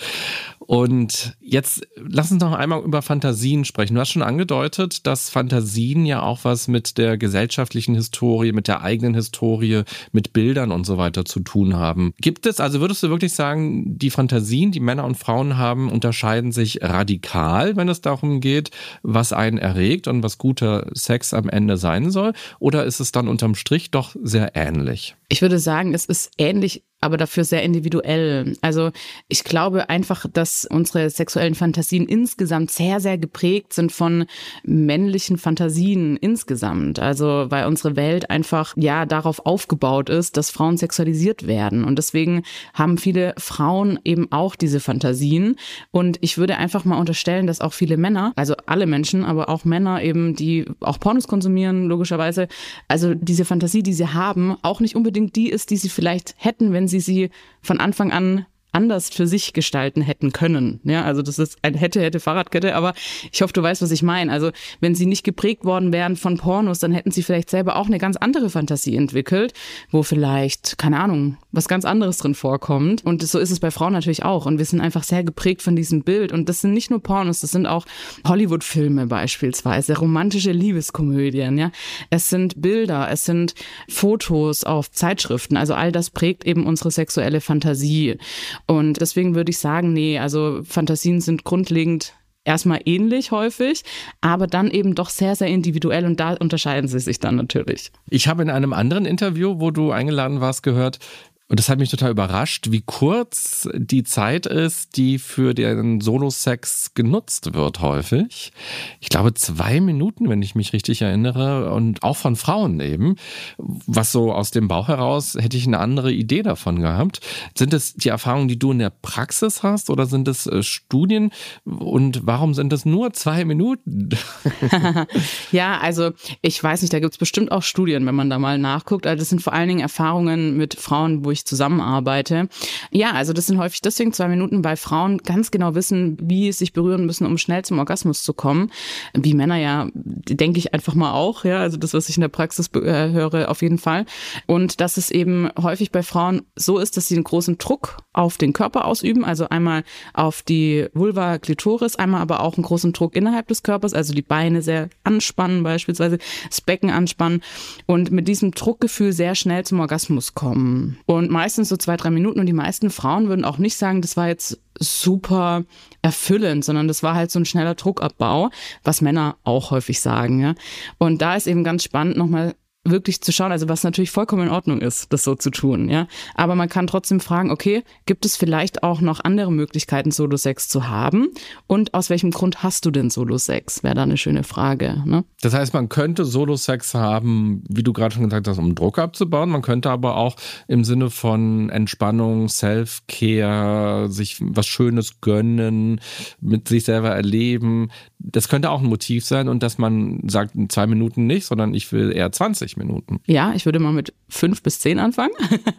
Und jetzt lass uns noch einmal über Fantasien sprechen. Du hast schon angedeutet, dass Fantasien ja auch was mit der gesellschaftlichen Historie, mit der eigenen Historie, mit Bildern und so weiter zu tun haben. Gibt es, also würdest du wirklich sagen, die Fantasien, die Männer und Frauen haben, unterscheiden sich radikal, wenn es darum geht, was einen erregt und was guter Sex am Ende sein soll? Oder ist es dann unterm Strich doch sehr ähnlich? Ich würde sagen, es ist ähnlich, aber dafür sehr individuell. Also ich glaube einfach, dass unsere sexuellen Fantasien insgesamt sehr, sehr geprägt sind von männlichen Fantasien insgesamt. Also weil unsere Welt einfach ja darauf aufgebaut ist, dass Frauen sexualisiert werden. Und deswegen haben viele Frauen eben auch diese Fantasien. Und ich würde einfach mal unterstellen, dass auch viele Männer, also alle Menschen, aber auch Männer eben, die auch Pornos konsumieren, logischerweise, also diese Fantasie, die sie haben, auch nicht unbedingt die ist, die sie vielleicht hätten, wenn sie von Anfang an anders für sich gestalten hätten können. Ja, also das ist ein hätte Fahrradkette, aber ich hoffe, du weißt, was ich meine. Also wenn sie nicht geprägt worden wären von Pornos, dann hätten sie vielleicht selber auch eine ganz andere Fantasie entwickelt, wo vielleicht, keine Ahnung, was ganz anderes drin vorkommt. Und so ist es bei Frauen natürlich auch. Und wir sind einfach sehr geprägt von diesem Bild. Und das sind nicht nur Pornos, das sind auch Hollywood-Filme beispielsweise, romantische Liebeskomödien, ja. Es sind Bilder, es sind Fotos auf Zeitschriften. Also all das prägt eben unsere sexuelle Fantasie. Und deswegen würde ich sagen, nee, also Fantasien sind grundlegend erstmal ähnlich häufig, aber dann eben doch sehr, sehr individuell und da unterscheiden sie sich dann natürlich. Ich habe in einem anderen Interview, wo du eingeladen warst, gehört, Und das hat mich total überrascht, wie kurz die Zeit ist, die für den Solo-Sex genutzt wird häufig. Ich glaube 2 Minuten, wenn ich mich richtig erinnere, und auch von Frauen eben. Was so aus dem Bauch heraus, hätte ich eine andere Idee davon gehabt. Sind es die Erfahrungen, die du in der Praxis hast, oder sind es Studien? Und warum sind es nur 2 Minuten? Ja, also ich weiß nicht, da gibt es bestimmt auch Studien, wenn man da mal nachguckt. Also das sind vor allen Dingen Erfahrungen mit Frauen, wo ich zusammenarbeite. Ja, also das sind häufig deswegen 2 Minuten, weil Frauen ganz genau wissen, wie sie sich berühren müssen, um schnell zum Orgasmus zu kommen. Wie Männer ja, denke ich einfach mal auch, ja, also das, was ich in der Praxis höre, auf jeden Fall. Und dass es eben häufig bei Frauen so ist, dass sie einen großen Druck auf den Körper ausüben, also einmal auf die Vulva, Klitoris, einmal aber auch einen großen Druck innerhalb des Körpers, also die Beine sehr anspannen beispielsweise, das Becken anspannen und mit diesem Druckgefühl sehr schnell zum Orgasmus kommen. Und meistens so 2-3 Minuten, und die meisten Frauen würden auch nicht sagen, das war jetzt super erfüllend, sondern das war halt so ein schneller Druckabbau, was Männer auch häufig sagen. Ja. Und da ist eben ganz spannend, nochmal wirklich zu schauen, also was natürlich vollkommen in Ordnung ist, das so zu tun, ja. Aber man kann trotzdem fragen, okay, gibt es vielleicht auch noch andere Möglichkeiten, Solo-Sex zu haben? Und aus welchem Grund hast du denn Solo-Sex? Wäre da eine schöne Frage, ne? Das heißt, man könnte Solo-Sex haben, wie du gerade schon gesagt hast, um Druck abzubauen. Man könnte aber auch im Sinne von Entspannung, Self-Care, sich was Schönes gönnen, mit sich selber erleben. Das könnte auch ein Motiv sein, und dass man sagt, 2 Minuten nicht, sondern ich will eher 20 Minuten. Ja, ich würde mal mit 5 bis 10 anfangen.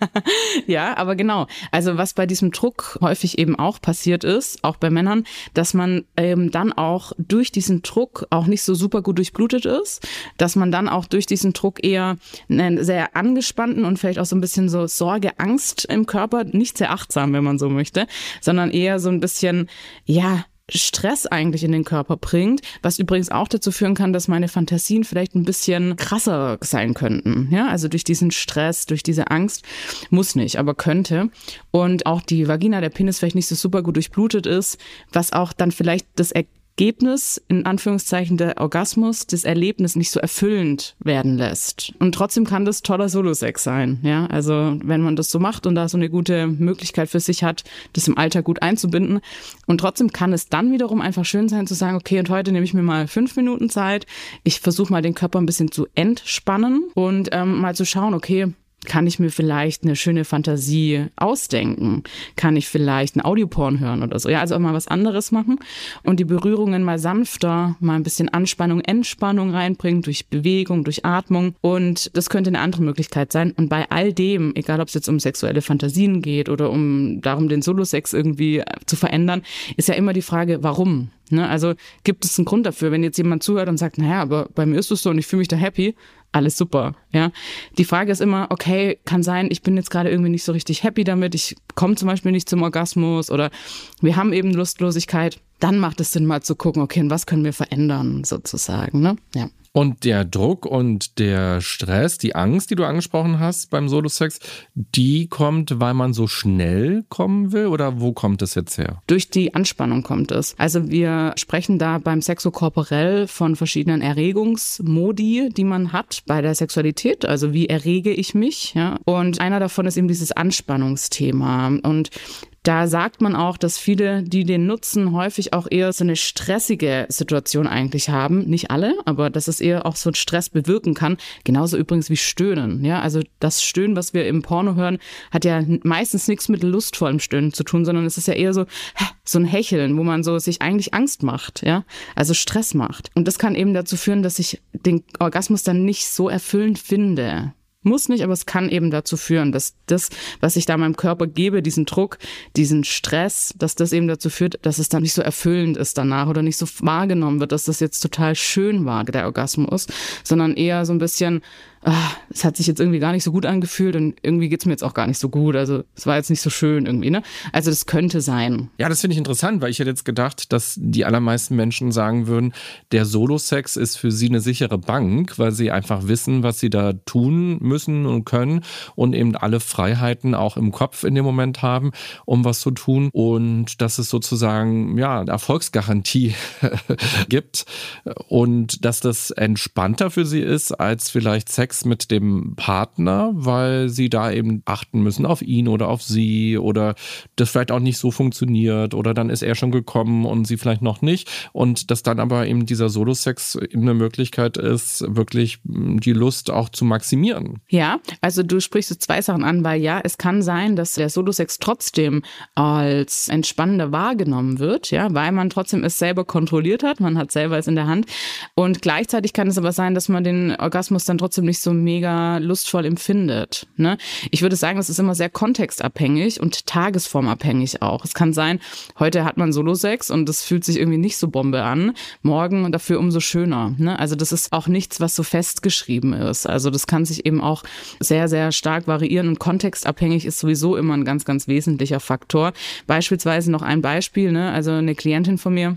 Ja, aber genau. Also was bei diesem Druck häufig eben auch passiert ist, auch bei Männern, dass man dann auch durch diesen Druck auch nicht so super gut durchblutet ist, dass man dann auch durch diesen Druck eher einen sehr angespannten und vielleicht auch so ein bisschen so Sorge, Angst im Körper, nicht sehr achtsam, wenn man so möchte, sondern eher so ein bisschen, ja, Stress eigentlich in den Körper bringt, was übrigens auch dazu führen kann, dass meine Fantasien vielleicht ein bisschen krasser sein könnten. Ja, also durch diesen Stress, durch diese Angst, muss nicht, aber könnte. Und auch die Vagina, der Penis vielleicht nicht so super gut durchblutet ist, was auch dann vielleicht das Ergebnis, in Anführungszeichen der Orgasmus, das Erlebnis nicht so erfüllend werden lässt. Und trotzdem kann das toller Solo-Sex sein. Ja, also wenn man das so macht und da so eine gute Möglichkeit für sich hat, das im Alltag gut einzubinden. Und trotzdem kann es dann wiederum einfach schön sein zu sagen, okay, und heute nehme ich mir mal 5 Minuten Zeit. Ich versuche mal den Körper ein bisschen zu entspannen und mal zu schauen, okay, kann ich mir vielleicht eine schöne Fantasie ausdenken? Kann ich vielleicht einen Audioporn hören oder so? Ja, also auch mal was anderes machen und die Berührungen mal sanfter, mal ein bisschen Anspannung, Entspannung reinbringen durch Bewegung, durch Atmung, und das könnte eine andere Möglichkeit sein. Und bei all dem, egal ob es jetzt um sexuelle Fantasien geht oder um darum, den Solo-Sex irgendwie zu verändern, ist ja immer die Frage, warum? Ne? Also gibt es einen Grund dafür, wenn jetzt jemand zuhört und sagt, naja, aber bei mir ist es so und ich fühle mich da happy, alles super, ja. Die Frage ist immer, okay, kann sein, ich bin jetzt gerade irgendwie nicht so richtig happy damit, ich komme zum Beispiel nicht zum Orgasmus oder wir haben eben Lustlosigkeit, dann macht es Sinn, mal zu gucken, okay, und was können wir verändern sozusagen, ne? Ja. Und der Druck und der Stress, die Angst, die du angesprochen hast beim Solo-Sex, die kommt, weil man so schnell kommen will, oder wo kommt es jetzt her? Durch die Anspannung kommt es. Also wir sprechen da beim Sexokorporell von verschiedenen Erregungsmodi, die man hat bei der Sexualität. Also wie errege ich mich? Ja? Und einer davon ist eben dieses Anspannungsthema. Und da sagt man auch, dass viele, die den nutzen, häufig auch eher so eine stressige Situation eigentlich haben. Nicht alle, aber dass es eher auch so einen Stress bewirken kann. Genauso übrigens wie Stöhnen. Ja, also das Stöhnen, was wir im Porno hören, hat ja meistens nichts mit lustvollem Stöhnen zu tun, sondern es ist ja eher so ein Hecheln, wo man so sich eigentlich Angst macht, ja, also Stress macht. Und das kann eben dazu führen, dass ich den Orgasmus dann nicht so erfüllend finde. Muss nicht, aber es kann eben dazu führen, dass das, was ich da meinem Körper gebe, diesen Druck, diesen Stress, dass das eben dazu führt, dass es dann nicht so erfüllend ist danach oder nicht so wahrgenommen wird, dass das jetzt total schön war, der Orgasmus, sondern eher so ein bisschen, es hat sich jetzt irgendwie gar nicht so gut angefühlt und irgendwie geht's mir jetzt auch gar nicht so gut. Also es war jetzt nicht so schön irgendwie, ne? Also das könnte sein. Ja, das finde ich interessant, weil ich hätte jetzt gedacht, dass die allermeisten Menschen sagen würden, der Solo-Sex ist für sie eine sichere Bank, weil sie einfach wissen, was sie da tun müssen und können und eben alle Freiheiten auch im Kopf in dem Moment haben, um was zu tun, und dass es sozusagen, ja, Erfolgsgarantie gibt und dass das entspannter für sie ist als vielleicht Sex Sex mit dem Partner, weil sie da eben achten müssen auf ihn oder auf sie oder das vielleicht auch nicht so funktioniert oder dann ist er schon gekommen und sie vielleicht noch nicht und dass dann aber eben dieser Solo-Sex eine Möglichkeit ist, wirklich die Lust auch zu maximieren. Ja, also du sprichst jetzt 2 Sachen an, weil ja, es kann sein, dass der Solo-Sex trotzdem als entspannender wahrgenommen wird, ja, weil man trotzdem es selber kontrolliert hat, man hat selber es in der Hand und gleichzeitig kann es aber sein, dass man den Orgasmus dann trotzdem nicht so mega lustvoll empfindet, ne? Ich würde sagen, das ist immer sehr kontextabhängig und tagesformabhängig auch. Es kann sein, heute hat man Solo-Sex und das fühlt sich irgendwie nicht so Bombe an, morgen dafür umso schöner, ne? Also das ist auch nichts, was so festgeschrieben ist. Also das kann sich eben auch sehr, sehr stark variieren und kontextabhängig ist sowieso immer ein ganz, ganz wesentlicher Faktor. Beispielsweise noch ein Beispiel, ne? Also eine Klientin von mir,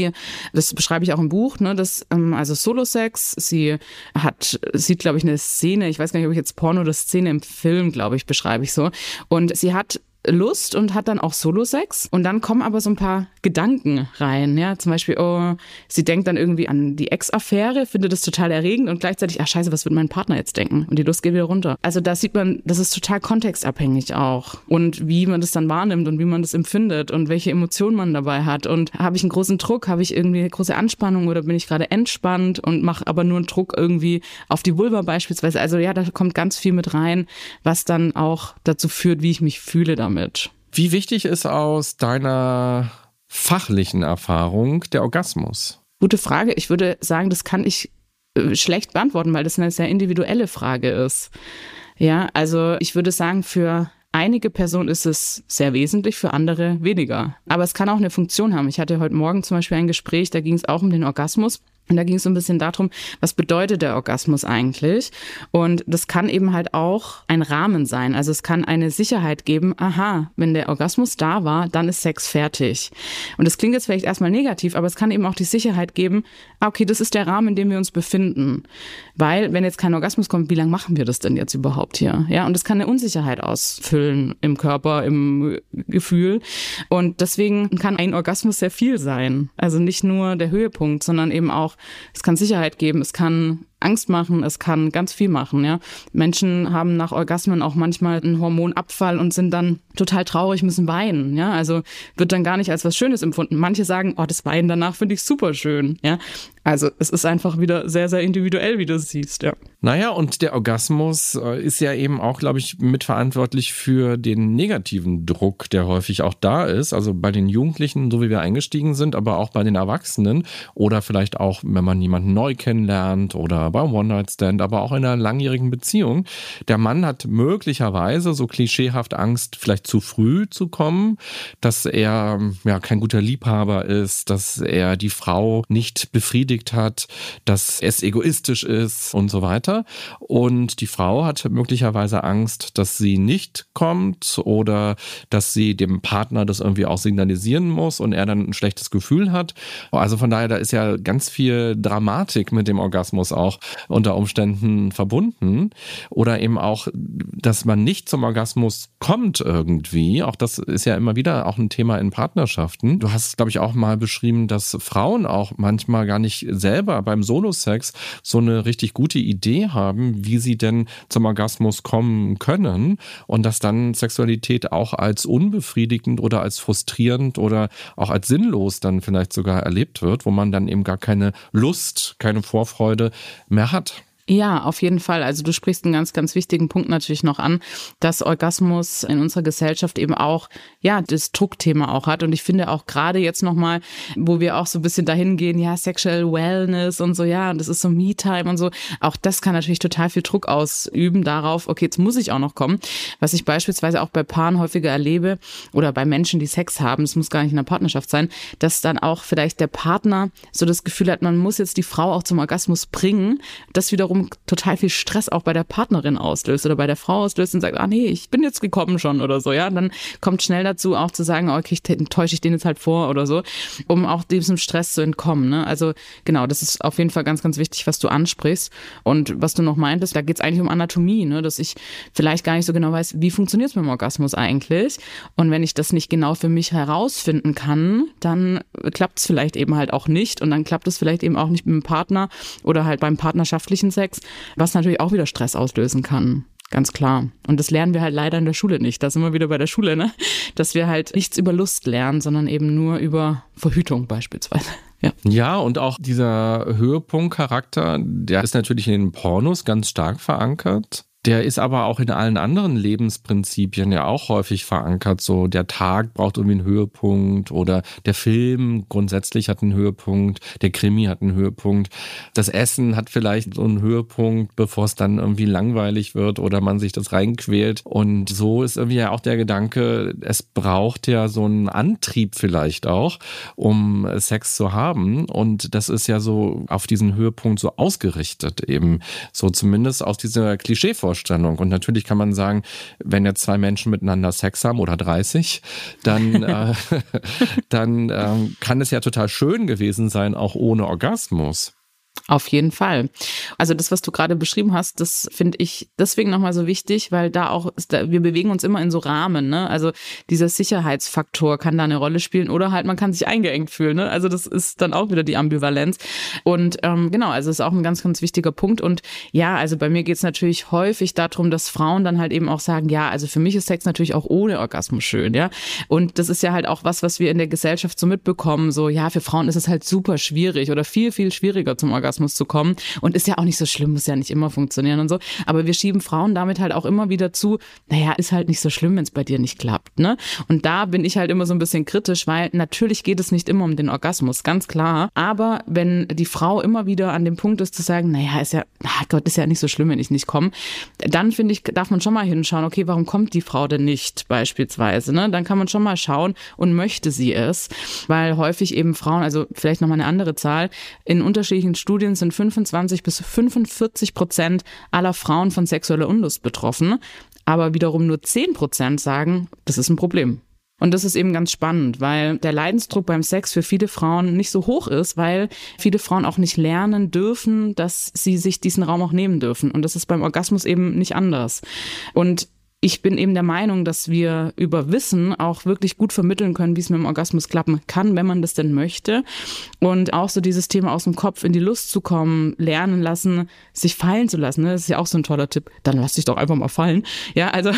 das beschreibe ich auch im Buch, ne, also Solo-Sex, sie sieht, glaube ich, eine Szene, ich weiß gar nicht, ob ich jetzt Porno oder Szene im Film, glaube ich, beschreibe ich so. Und sie hat Lust und hat dann auch Solo-Sex und dann kommen aber so ein paar Gedanken rein, ja, zum Beispiel, sie denkt dann irgendwie an die Ex-Affäre, findet das total erregend und gleichzeitig, scheiße, was wird mein Partner jetzt denken? Und die Lust geht wieder runter. Also da sieht man, das ist total kontextabhängig auch und wie man das dann wahrnimmt und wie man das empfindet und welche Emotionen man dabei hat und habe ich einen großen Druck, habe ich irgendwie eine große Anspannung oder bin ich gerade entspannt und mache aber nur einen Druck irgendwie auf die Vulva beispielsweise. Also ja, da kommt ganz viel mit rein, was dann auch dazu führt, wie ich mich fühle damit. Wie wichtig ist aus deiner fachlichen Erfahrung der Orgasmus? Gute Frage. Ich würde sagen, das kann ich schlecht beantworten, weil das eine sehr individuelle Frage ist. Ja, also ich würde sagen, für einige Personen ist es sehr wesentlich, für andere weniger. Aber es kann auch eine Funktion haben. Ich hatte heute Morgen zum Beispiel ein Gespräch, da ging es auch um den Orgasmus. Und da ging es so ein bisschen darum, was bedeutet der Orgasmus eigentlich? Und das kann eben halt auch ein Rahmen sein. Also es kann eine Sicherheit geben, aha, wenn der Orgasmus da war, dann ist Sex fertig. Und das klingt jetzt vielleicht erstmal negativ, aber es kann eben auch die Sicherheit geben, okay, das ist der Rahmen, in dem wir uns befinden. Weil, wenn jetzt kein Orgasmus kommt, wie lange machen wir das denn jetzt überhaupt hier? Ja, und das kann eine Unsicherheit ausfüllen im Körper, im Gefühl. Und deswegen kann ein Orgasmus sehr viel sein. Also nicht nur der Höhepunkt, sondern eben auch, es kann Sicherheit geben, es kann Angst machen, es kann ganz viel machen, ja. Menschen haben nach Orgasmen auch manchmal einen Hormonabfall und sind dann total traurig, müssen weinen, ja. Also wird dann gar nicht als was Schönes empfunden. Manche sagen, das Weinen danach finde ich super schön, ja. Also es ist einfach wieder sehr, sehr individuell, wie du es siehst, ja. Naja, und der Orgasmus ist ja eben auch, glaube ich, mitverantwortlich für den negativen Druck, der häufig auch da ist. Also bei den Jugendlichen, so wie wir eingestiegen sind, aber auch bei den Erwachsenen oder vielleicht auch, wenn man jemanden neu kennenlernt oder beim One-Night-Stand, aber auch in einer langjährigen Beziehung. Der Mann hat möglicherweise so klischeehaft Angst, vielleicht zu früh zu kommen, dass er kein guter Liebhaber ist, dass er die Frau nicht befriedigt hat, dass es egoistisch ist und so weiter. Und die Frau hat möglicherweise Angst, dass sie nicht kommt oder dass sie dem Partner das irgendwie auch signalisieren muss und er dann ein schlechtes Gefühl hat. Also von daher, da ist ja ganz viel Dramatik mit dem Orgasmus auch unter Umständen verbunden. Oder eben auch, dass man nicht zum Orgasmus kommt irgendwie. Auch das ist ja immer wieder auch ein Thema in Partnerschaften. Du hast, glaube ich, auch mal beschrieben, dass Frauen auch manchmal gar nicht selber beim Solo-Sex so eine richtig gute Idee haben, wie sie denn zum Orgasmus kommen können und dass dann Sexualität auch als unbefriedigend oder als frustrierend oder auch als sinnlos dann vielleicht sogar erlebt wird, wo man dann eben gar keine Lust, keine Vorfreude mehr hat. Ja, auf jeden Fall. Also du sprichst einen ganz, ganz wichtigen Punkt natürlich noch an, dass Orgasmus in unserer Gesellschaft eben auch, das Druckthema auch hat. Und ich finde auch gerade jetzt nochmal, wo wir auch so ein bisschen dahin gehen, Sexual Wellness und so, und das ist so Me-Time und so. Auch das kann natürlich total viel Druck ausüben darauf, okay, jetzt muss ich auch noch kommen. Was ich beispielsweise auch bei Paaren häufiger erlebe oder bei Menschen, die Sex haben, es muss gar nicht in einer Partnerschaft sein, dass dann auch vielleicht der Partner so das Gefühl hat, man muss jetzt die Frau auch zum Orgasmus bringen. Das wiederum total viel Stress auch bei der Partnerin auslöst oder bei der Frau auslöst und sagt, nee, ich bin jetzt gekommen schon oder so, dann kommt schnell dazu auch zu sagen, okay, täusche ich den jetzt halt vor oder so, um auch diesem Stress zu entkommen, ne? Also genau, das ist auf jeden Fall ganz, ganz wichtig, was du ansprichst und was du noch meintest, da geht es eigentlich um Anatomie, ne? Dass ich vielleicht gar nicht so genau weiß, wie funktioniert es mit dem Orgasmus eigentlich und wenn ich das nicht genau für mich herausfinden kann, dann klappt es vielleicht eben halt auch nicht und dann klappt es vielleicht eben auch nicht mit dem Partner oder halt beim partnerschaftlichen Sex Sex, was natürlich auch wieder Stress auslösen kann. Ganz klar. Und das lernen wir halt leider in der Schule nicht. Da sind wir wieder bei der Schule, ne? Dass wir halt nichts über Lust lernen, sondern eben nur über Verhütung beispielsweise. Ja, und auch dieser Höhepunktcharakter, der ist natürlich in den Pornos ganz stark verankert. Der ist aber auch in allen anderen Lebensprinzipien ja auch häufig verankert. So der Tag braucht irgendwie einen Höhepunkt oder der Film grundsätzlich hat einen Höhepunkt, der Krimi hat einen Höhepunkt. Das Essen hat vielleicht so einen Höhepunkt, bevor es dann irgendwie langweilig wird oder man sich das reinquält. Und so ist irgendwie ja auch der Gedanke, es braucht ja so einen Antrieb vielleicht auch, um Sex zu haben. Und das ist ja so auf diesen Höhepunkt so ausgerichtet eben. So zumindest aus dieser Klischeevorstellung. Und natürlich kann man sagen, wenn jetzt 2 Menschen miteinander Sex haben oder 30, dann kann es ja total schön gewesen sein, auch ohne Orgasmus. Auf jeden Fall. Also das, was du gerade beschrieben hast, das finde ich deswegen nochmal so wichtig, weil wir bewegen uns immer in so Rahmen, ne? Also dieser Sicherheitsfaktor kann da eine Rolle spielen oder halt man kann sich eingeengt fühlen, ne? Also das ist dann auch wieder die Ambivalenz. Und genau, also das ist auch ein ganz, ganz wichtiger Punkt. Und ja, also bei mir geht es natürlich häufig darum, dass Frauen dann halt eben auch sagen, ja, also für mich ist Sex natürlich auch ohne Orgasmus schön, ja. Und das ist ja halt auch was wir in der Gesellschaft so mitbekommen, so ja, für Frauen ist es halt super schwierig oder viel, viel schwieriger zum Orgasmus zu kommen und ist ja auch nicht so schlimm, muss ja nicht immer funktionieren und so, aber wir schieben Frauen damit halt auch immer wieder zu, naja, ist halt nicht so schlimm, wenn es bei dir nicht klappt, ne? Und da bin ich halt immer so ein bisschen kritisch, weil natürlich geht es nicht immer um den Orgasmus, ganz klar, aber wenn die Frau immer wieder an dem Punkt ist zu sagen, naja, ist ja nicht so schlimm, wenn ich nicht komme, dann finde ich, darf man schon mal hinschauen, okay, warum kommt die Frau denn nicht beispielsweise, ne? Dann kann man schon mal schauen und möchte sie es, weil häufig eben Frauen, also vielleicht nochmal eine andere Zahl, in unterschiedlichen Studien sind 25-45% aller Frauen von sexueller Unlust betroffen, aber wiederum nur 10% sagen, das ist ein Problem. Und das ist eben ganz spannend, weil der Leidensdruck beim Sex für viele Frauen nicht so hoch ist, weil viele Frauen auch nicht lernen dürfen, dass sie sich diesen Raum auch nehmen dürfen. Und das ist beim Orgasmus eben nicht anders. Und ich bin eben der Meinung, dass wir über Wissen auch wirklich gut vermitteln können, wie es mit dem Orgasmus klappen kann, wenn man das denn möchte. Und auch so dieses Thema aus dem Kopf in die Lust zu kommen, lernen lassen, sich fallen zu lassen. Ne? Das ist ja auch so ein toller Tipp. Dann lass dich doch einfach mal fallen. Ja, also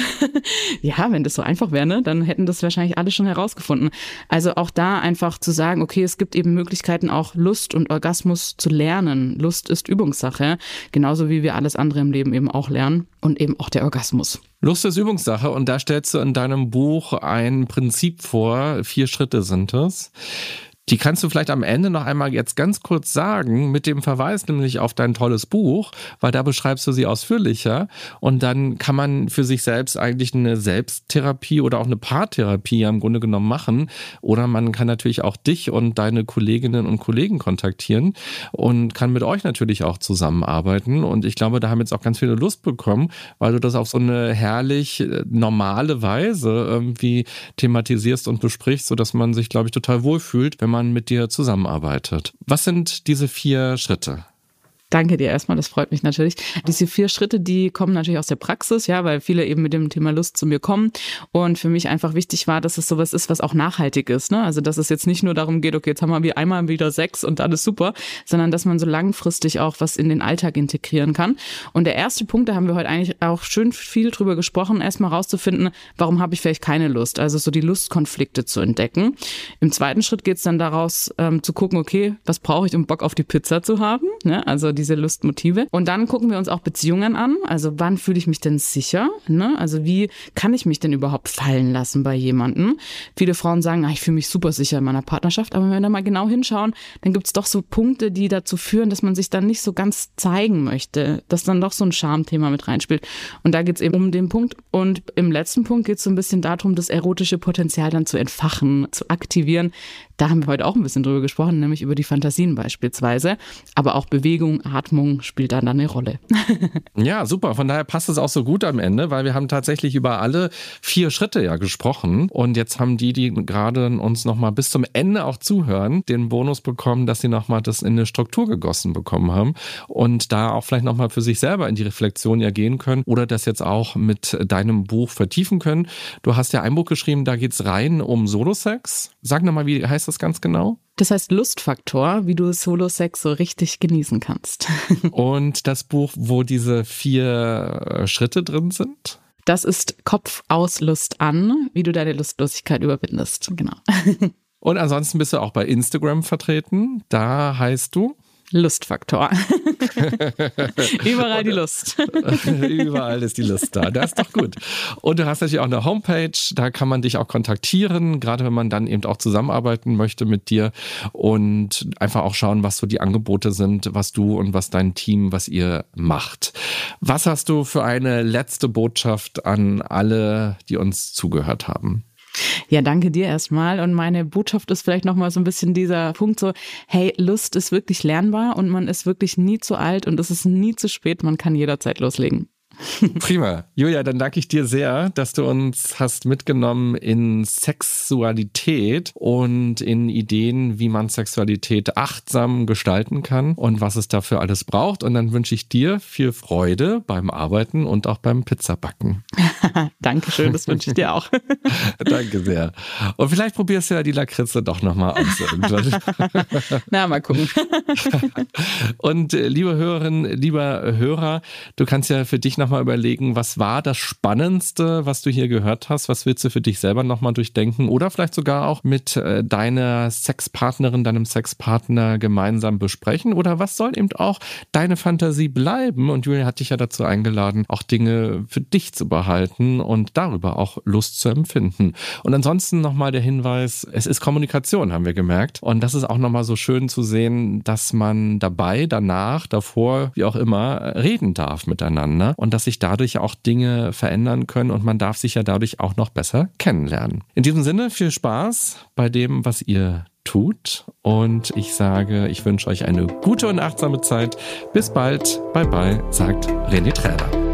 ja, wenn das so einfach wäre, ne, dann hätten das wahrscheinlich alle schon herausgefunden. Also auch da einfach zu sagen, okay, es gibt eben Möglichkeiten, auch Lust und Orgasmus zu lernen. Lust ist Übungssache, genauso wie wir alles andere im Leben eben auch lernen und eben auch der Orgasmus. Lust ist Übungssache und da stellst du in deinem Buch ein Prinzip vor, 4 Schritte sind es. Die kannst du vielleicht am Ende noch einmal jetzt ganz kurz sagen, mit dem Verweis nämlich auf dein tolles Buch, weil da beschreibst du sie ausführlicher und dann kann man für sich selbst eigentlich eine Selbsttherapie oder auch eine Paartherapie im Grunde genommen machen oder man kann natürlich auch dich und deine Kolleginnen und Kollegen kontaktieren und kann mit euch natürlich auch zusammenarbeiten und ich glaube, da haben jetzt auch ganz viele Lust bekommen, weil du das auf so eine herrlich normale Weise irgendwie thematisierst und besprichst, sodass man sich, glaube ich, total wohlfühlt, wenn man mit dir zusammenarbeitet. Was sind diese 4 Schritte? Danke dir erstmal, das freut mich natürlich. Diese 4 Schritte, die kommen natürlich aus der Praxis, ja, weil viele eben mit dem Thema Lust zu mir kommen. Und für mich einfach wichtig war, dass es sowas ist, was auch nachhaltig ist, ne? Also, dass es jetzt nicht nur darum geht, okay, jetzt haben wir einmal wieder Sex und alles super, sondern dass man so langfristig auch was in den Alltag integrieren kann. Und der erste Punkt, da haben wir heute eigentlich auch schön viel drüber gesprochen, erstmal rauszufinden, warum habe ich vielleicht keine Lust? Also so die Lustkonflikte zu entdecken. Im zweiten Schritt geht es dann daraus, zu gucken, okay, was brauche ich, um Bock auf die Pizza zu haben? Ne? Also diese Lustmotive. Und dann gucken wir uns auch Beziehungen an. Also wann fühle ich mich denn sicher? Ne? Also wie kann ich mich denn überhaupt fallen lassen bei jemandem? Viele Frauen sagen, ich fühle mich super sicher in meiner Partnerschaft. Aber wenn wir da mal genau hinschauen, dann gibt es doch so Punkte, die dazu führen, dass man sich dann nicht so ganz zeigen möchte. Dass dann doch so ein Schamthema mit reinspielt. Und da geht es eben um den Punkt. Und im letzten Punkt geht es so ein bisschen darum, das erotische Potenzial dann zu entfachen, zu aktivieren. Da haben wir heute auch ein bisschen drüber gesprochen, nämlich über die Fantasien beispielsweise. Aber auch Bewegung, Atmung spielt dann eine Rolle. Ja, super. Von daher passt es auch so gut am Ende, weil wir haben tatsächlich über alle 4 Schritte ja gesprochen. Und jetzt haben die gerade uns nochmal bis zum Ende auch zuhören, den Bonus bekommen, dass sie nochmal das in eine Struktur gegossen bekommen haben und da auch vielleicht nochmal für sich selber in die Reflexion ja gehen können oder das jetzt auch mit deinem Buch vertiefen können. Du hast ja ein Buch geschrieben, da geht's rein um Solo-Sex. Sag nochmal, wie heißt das ganz genau? Das heißt Lustfaktor, wie du Solo-Sex so richtig genießen kannst. Und das Buch, wo diese 4 Schritte drin sind? Das ist Kopf aus Lust an, wie du deine Lustlosigkeit überwindest. Genau. Und ansonsten bist du auch bei Instagram vertreten. Da heißt du? Lustfaktor. Überall die Lust. Überall ist die Lust da. Das ist doch gut. Und du hast natürlich auch eine Homepage, da kann man dich auch kontaktieren, gerade wenn man dann eben auch zusammenarbeiten möchte mit dir und einfach auch schauen, was so die Angebote sind, was du und was dein Team, was ihr macht. Was hast du für eine letzte Botschaft an alle, die uns zugehört haben? Ja, danke dir erstmal. Und meine Botschaft ist vielleicht nochmal so ein bisschen dieser Punkt so, hey, Lust ist wirklich lernbar und man ist wirklich nie zu alt und es ist nie zu spät, man kann jederzeit loslegen. Prima. Julia, dann danke ich dir sehr, dass du uns hast mitgenommen in Sexualität und in Ideen, wie man Sexualität achtsam gestalten kann und was es dafür alles braucht. Und dann wünsche ich dir viel Freude beim Arbeiten und auch beim Pizzabacken. Dankeschön, das wünsche ich dir auch. Danke sehr. Und vielleicht probierst du ja die Lakritze doch nochmal aus irgendwann. Na, mal gucken. Und liebe Hörerin, lieber Hörer, du kannst ja für dich nochmal überlegen, was war das Spannendste, was du hier gehört hast? Was willst du für dich selber nochmal durchdenken? Oder vielleicht sogar auch mit deiner Sexpartnerin, deinem Sexpartner gemeinsam besprechen? Oder was soll eben auch deine Fantasie bleiben? Und Julia hat dich ja dazu eingeladen, auch Dinge für dich zu behalten und darüber auch Lust zu empfinden. Und ansonsten nochmal der Hinweis, es ist Kommunikation, haben wir gemerkt. Und das ist auch nochmal so schön zu sehen, dass man dabei, danach, davor, wie auch immer, reden darf miteinander. Und dass sich dadurch auch Dinge verändern können und man darf sich ja dadurch auch noch besser kennenlernen. In diesem Sinne viel Spaß bei dem, was ihr tut und ich sage, ich wünsche euch eine gute und achtsame Zeit. Bis bald, bye bye, sagt René Träder.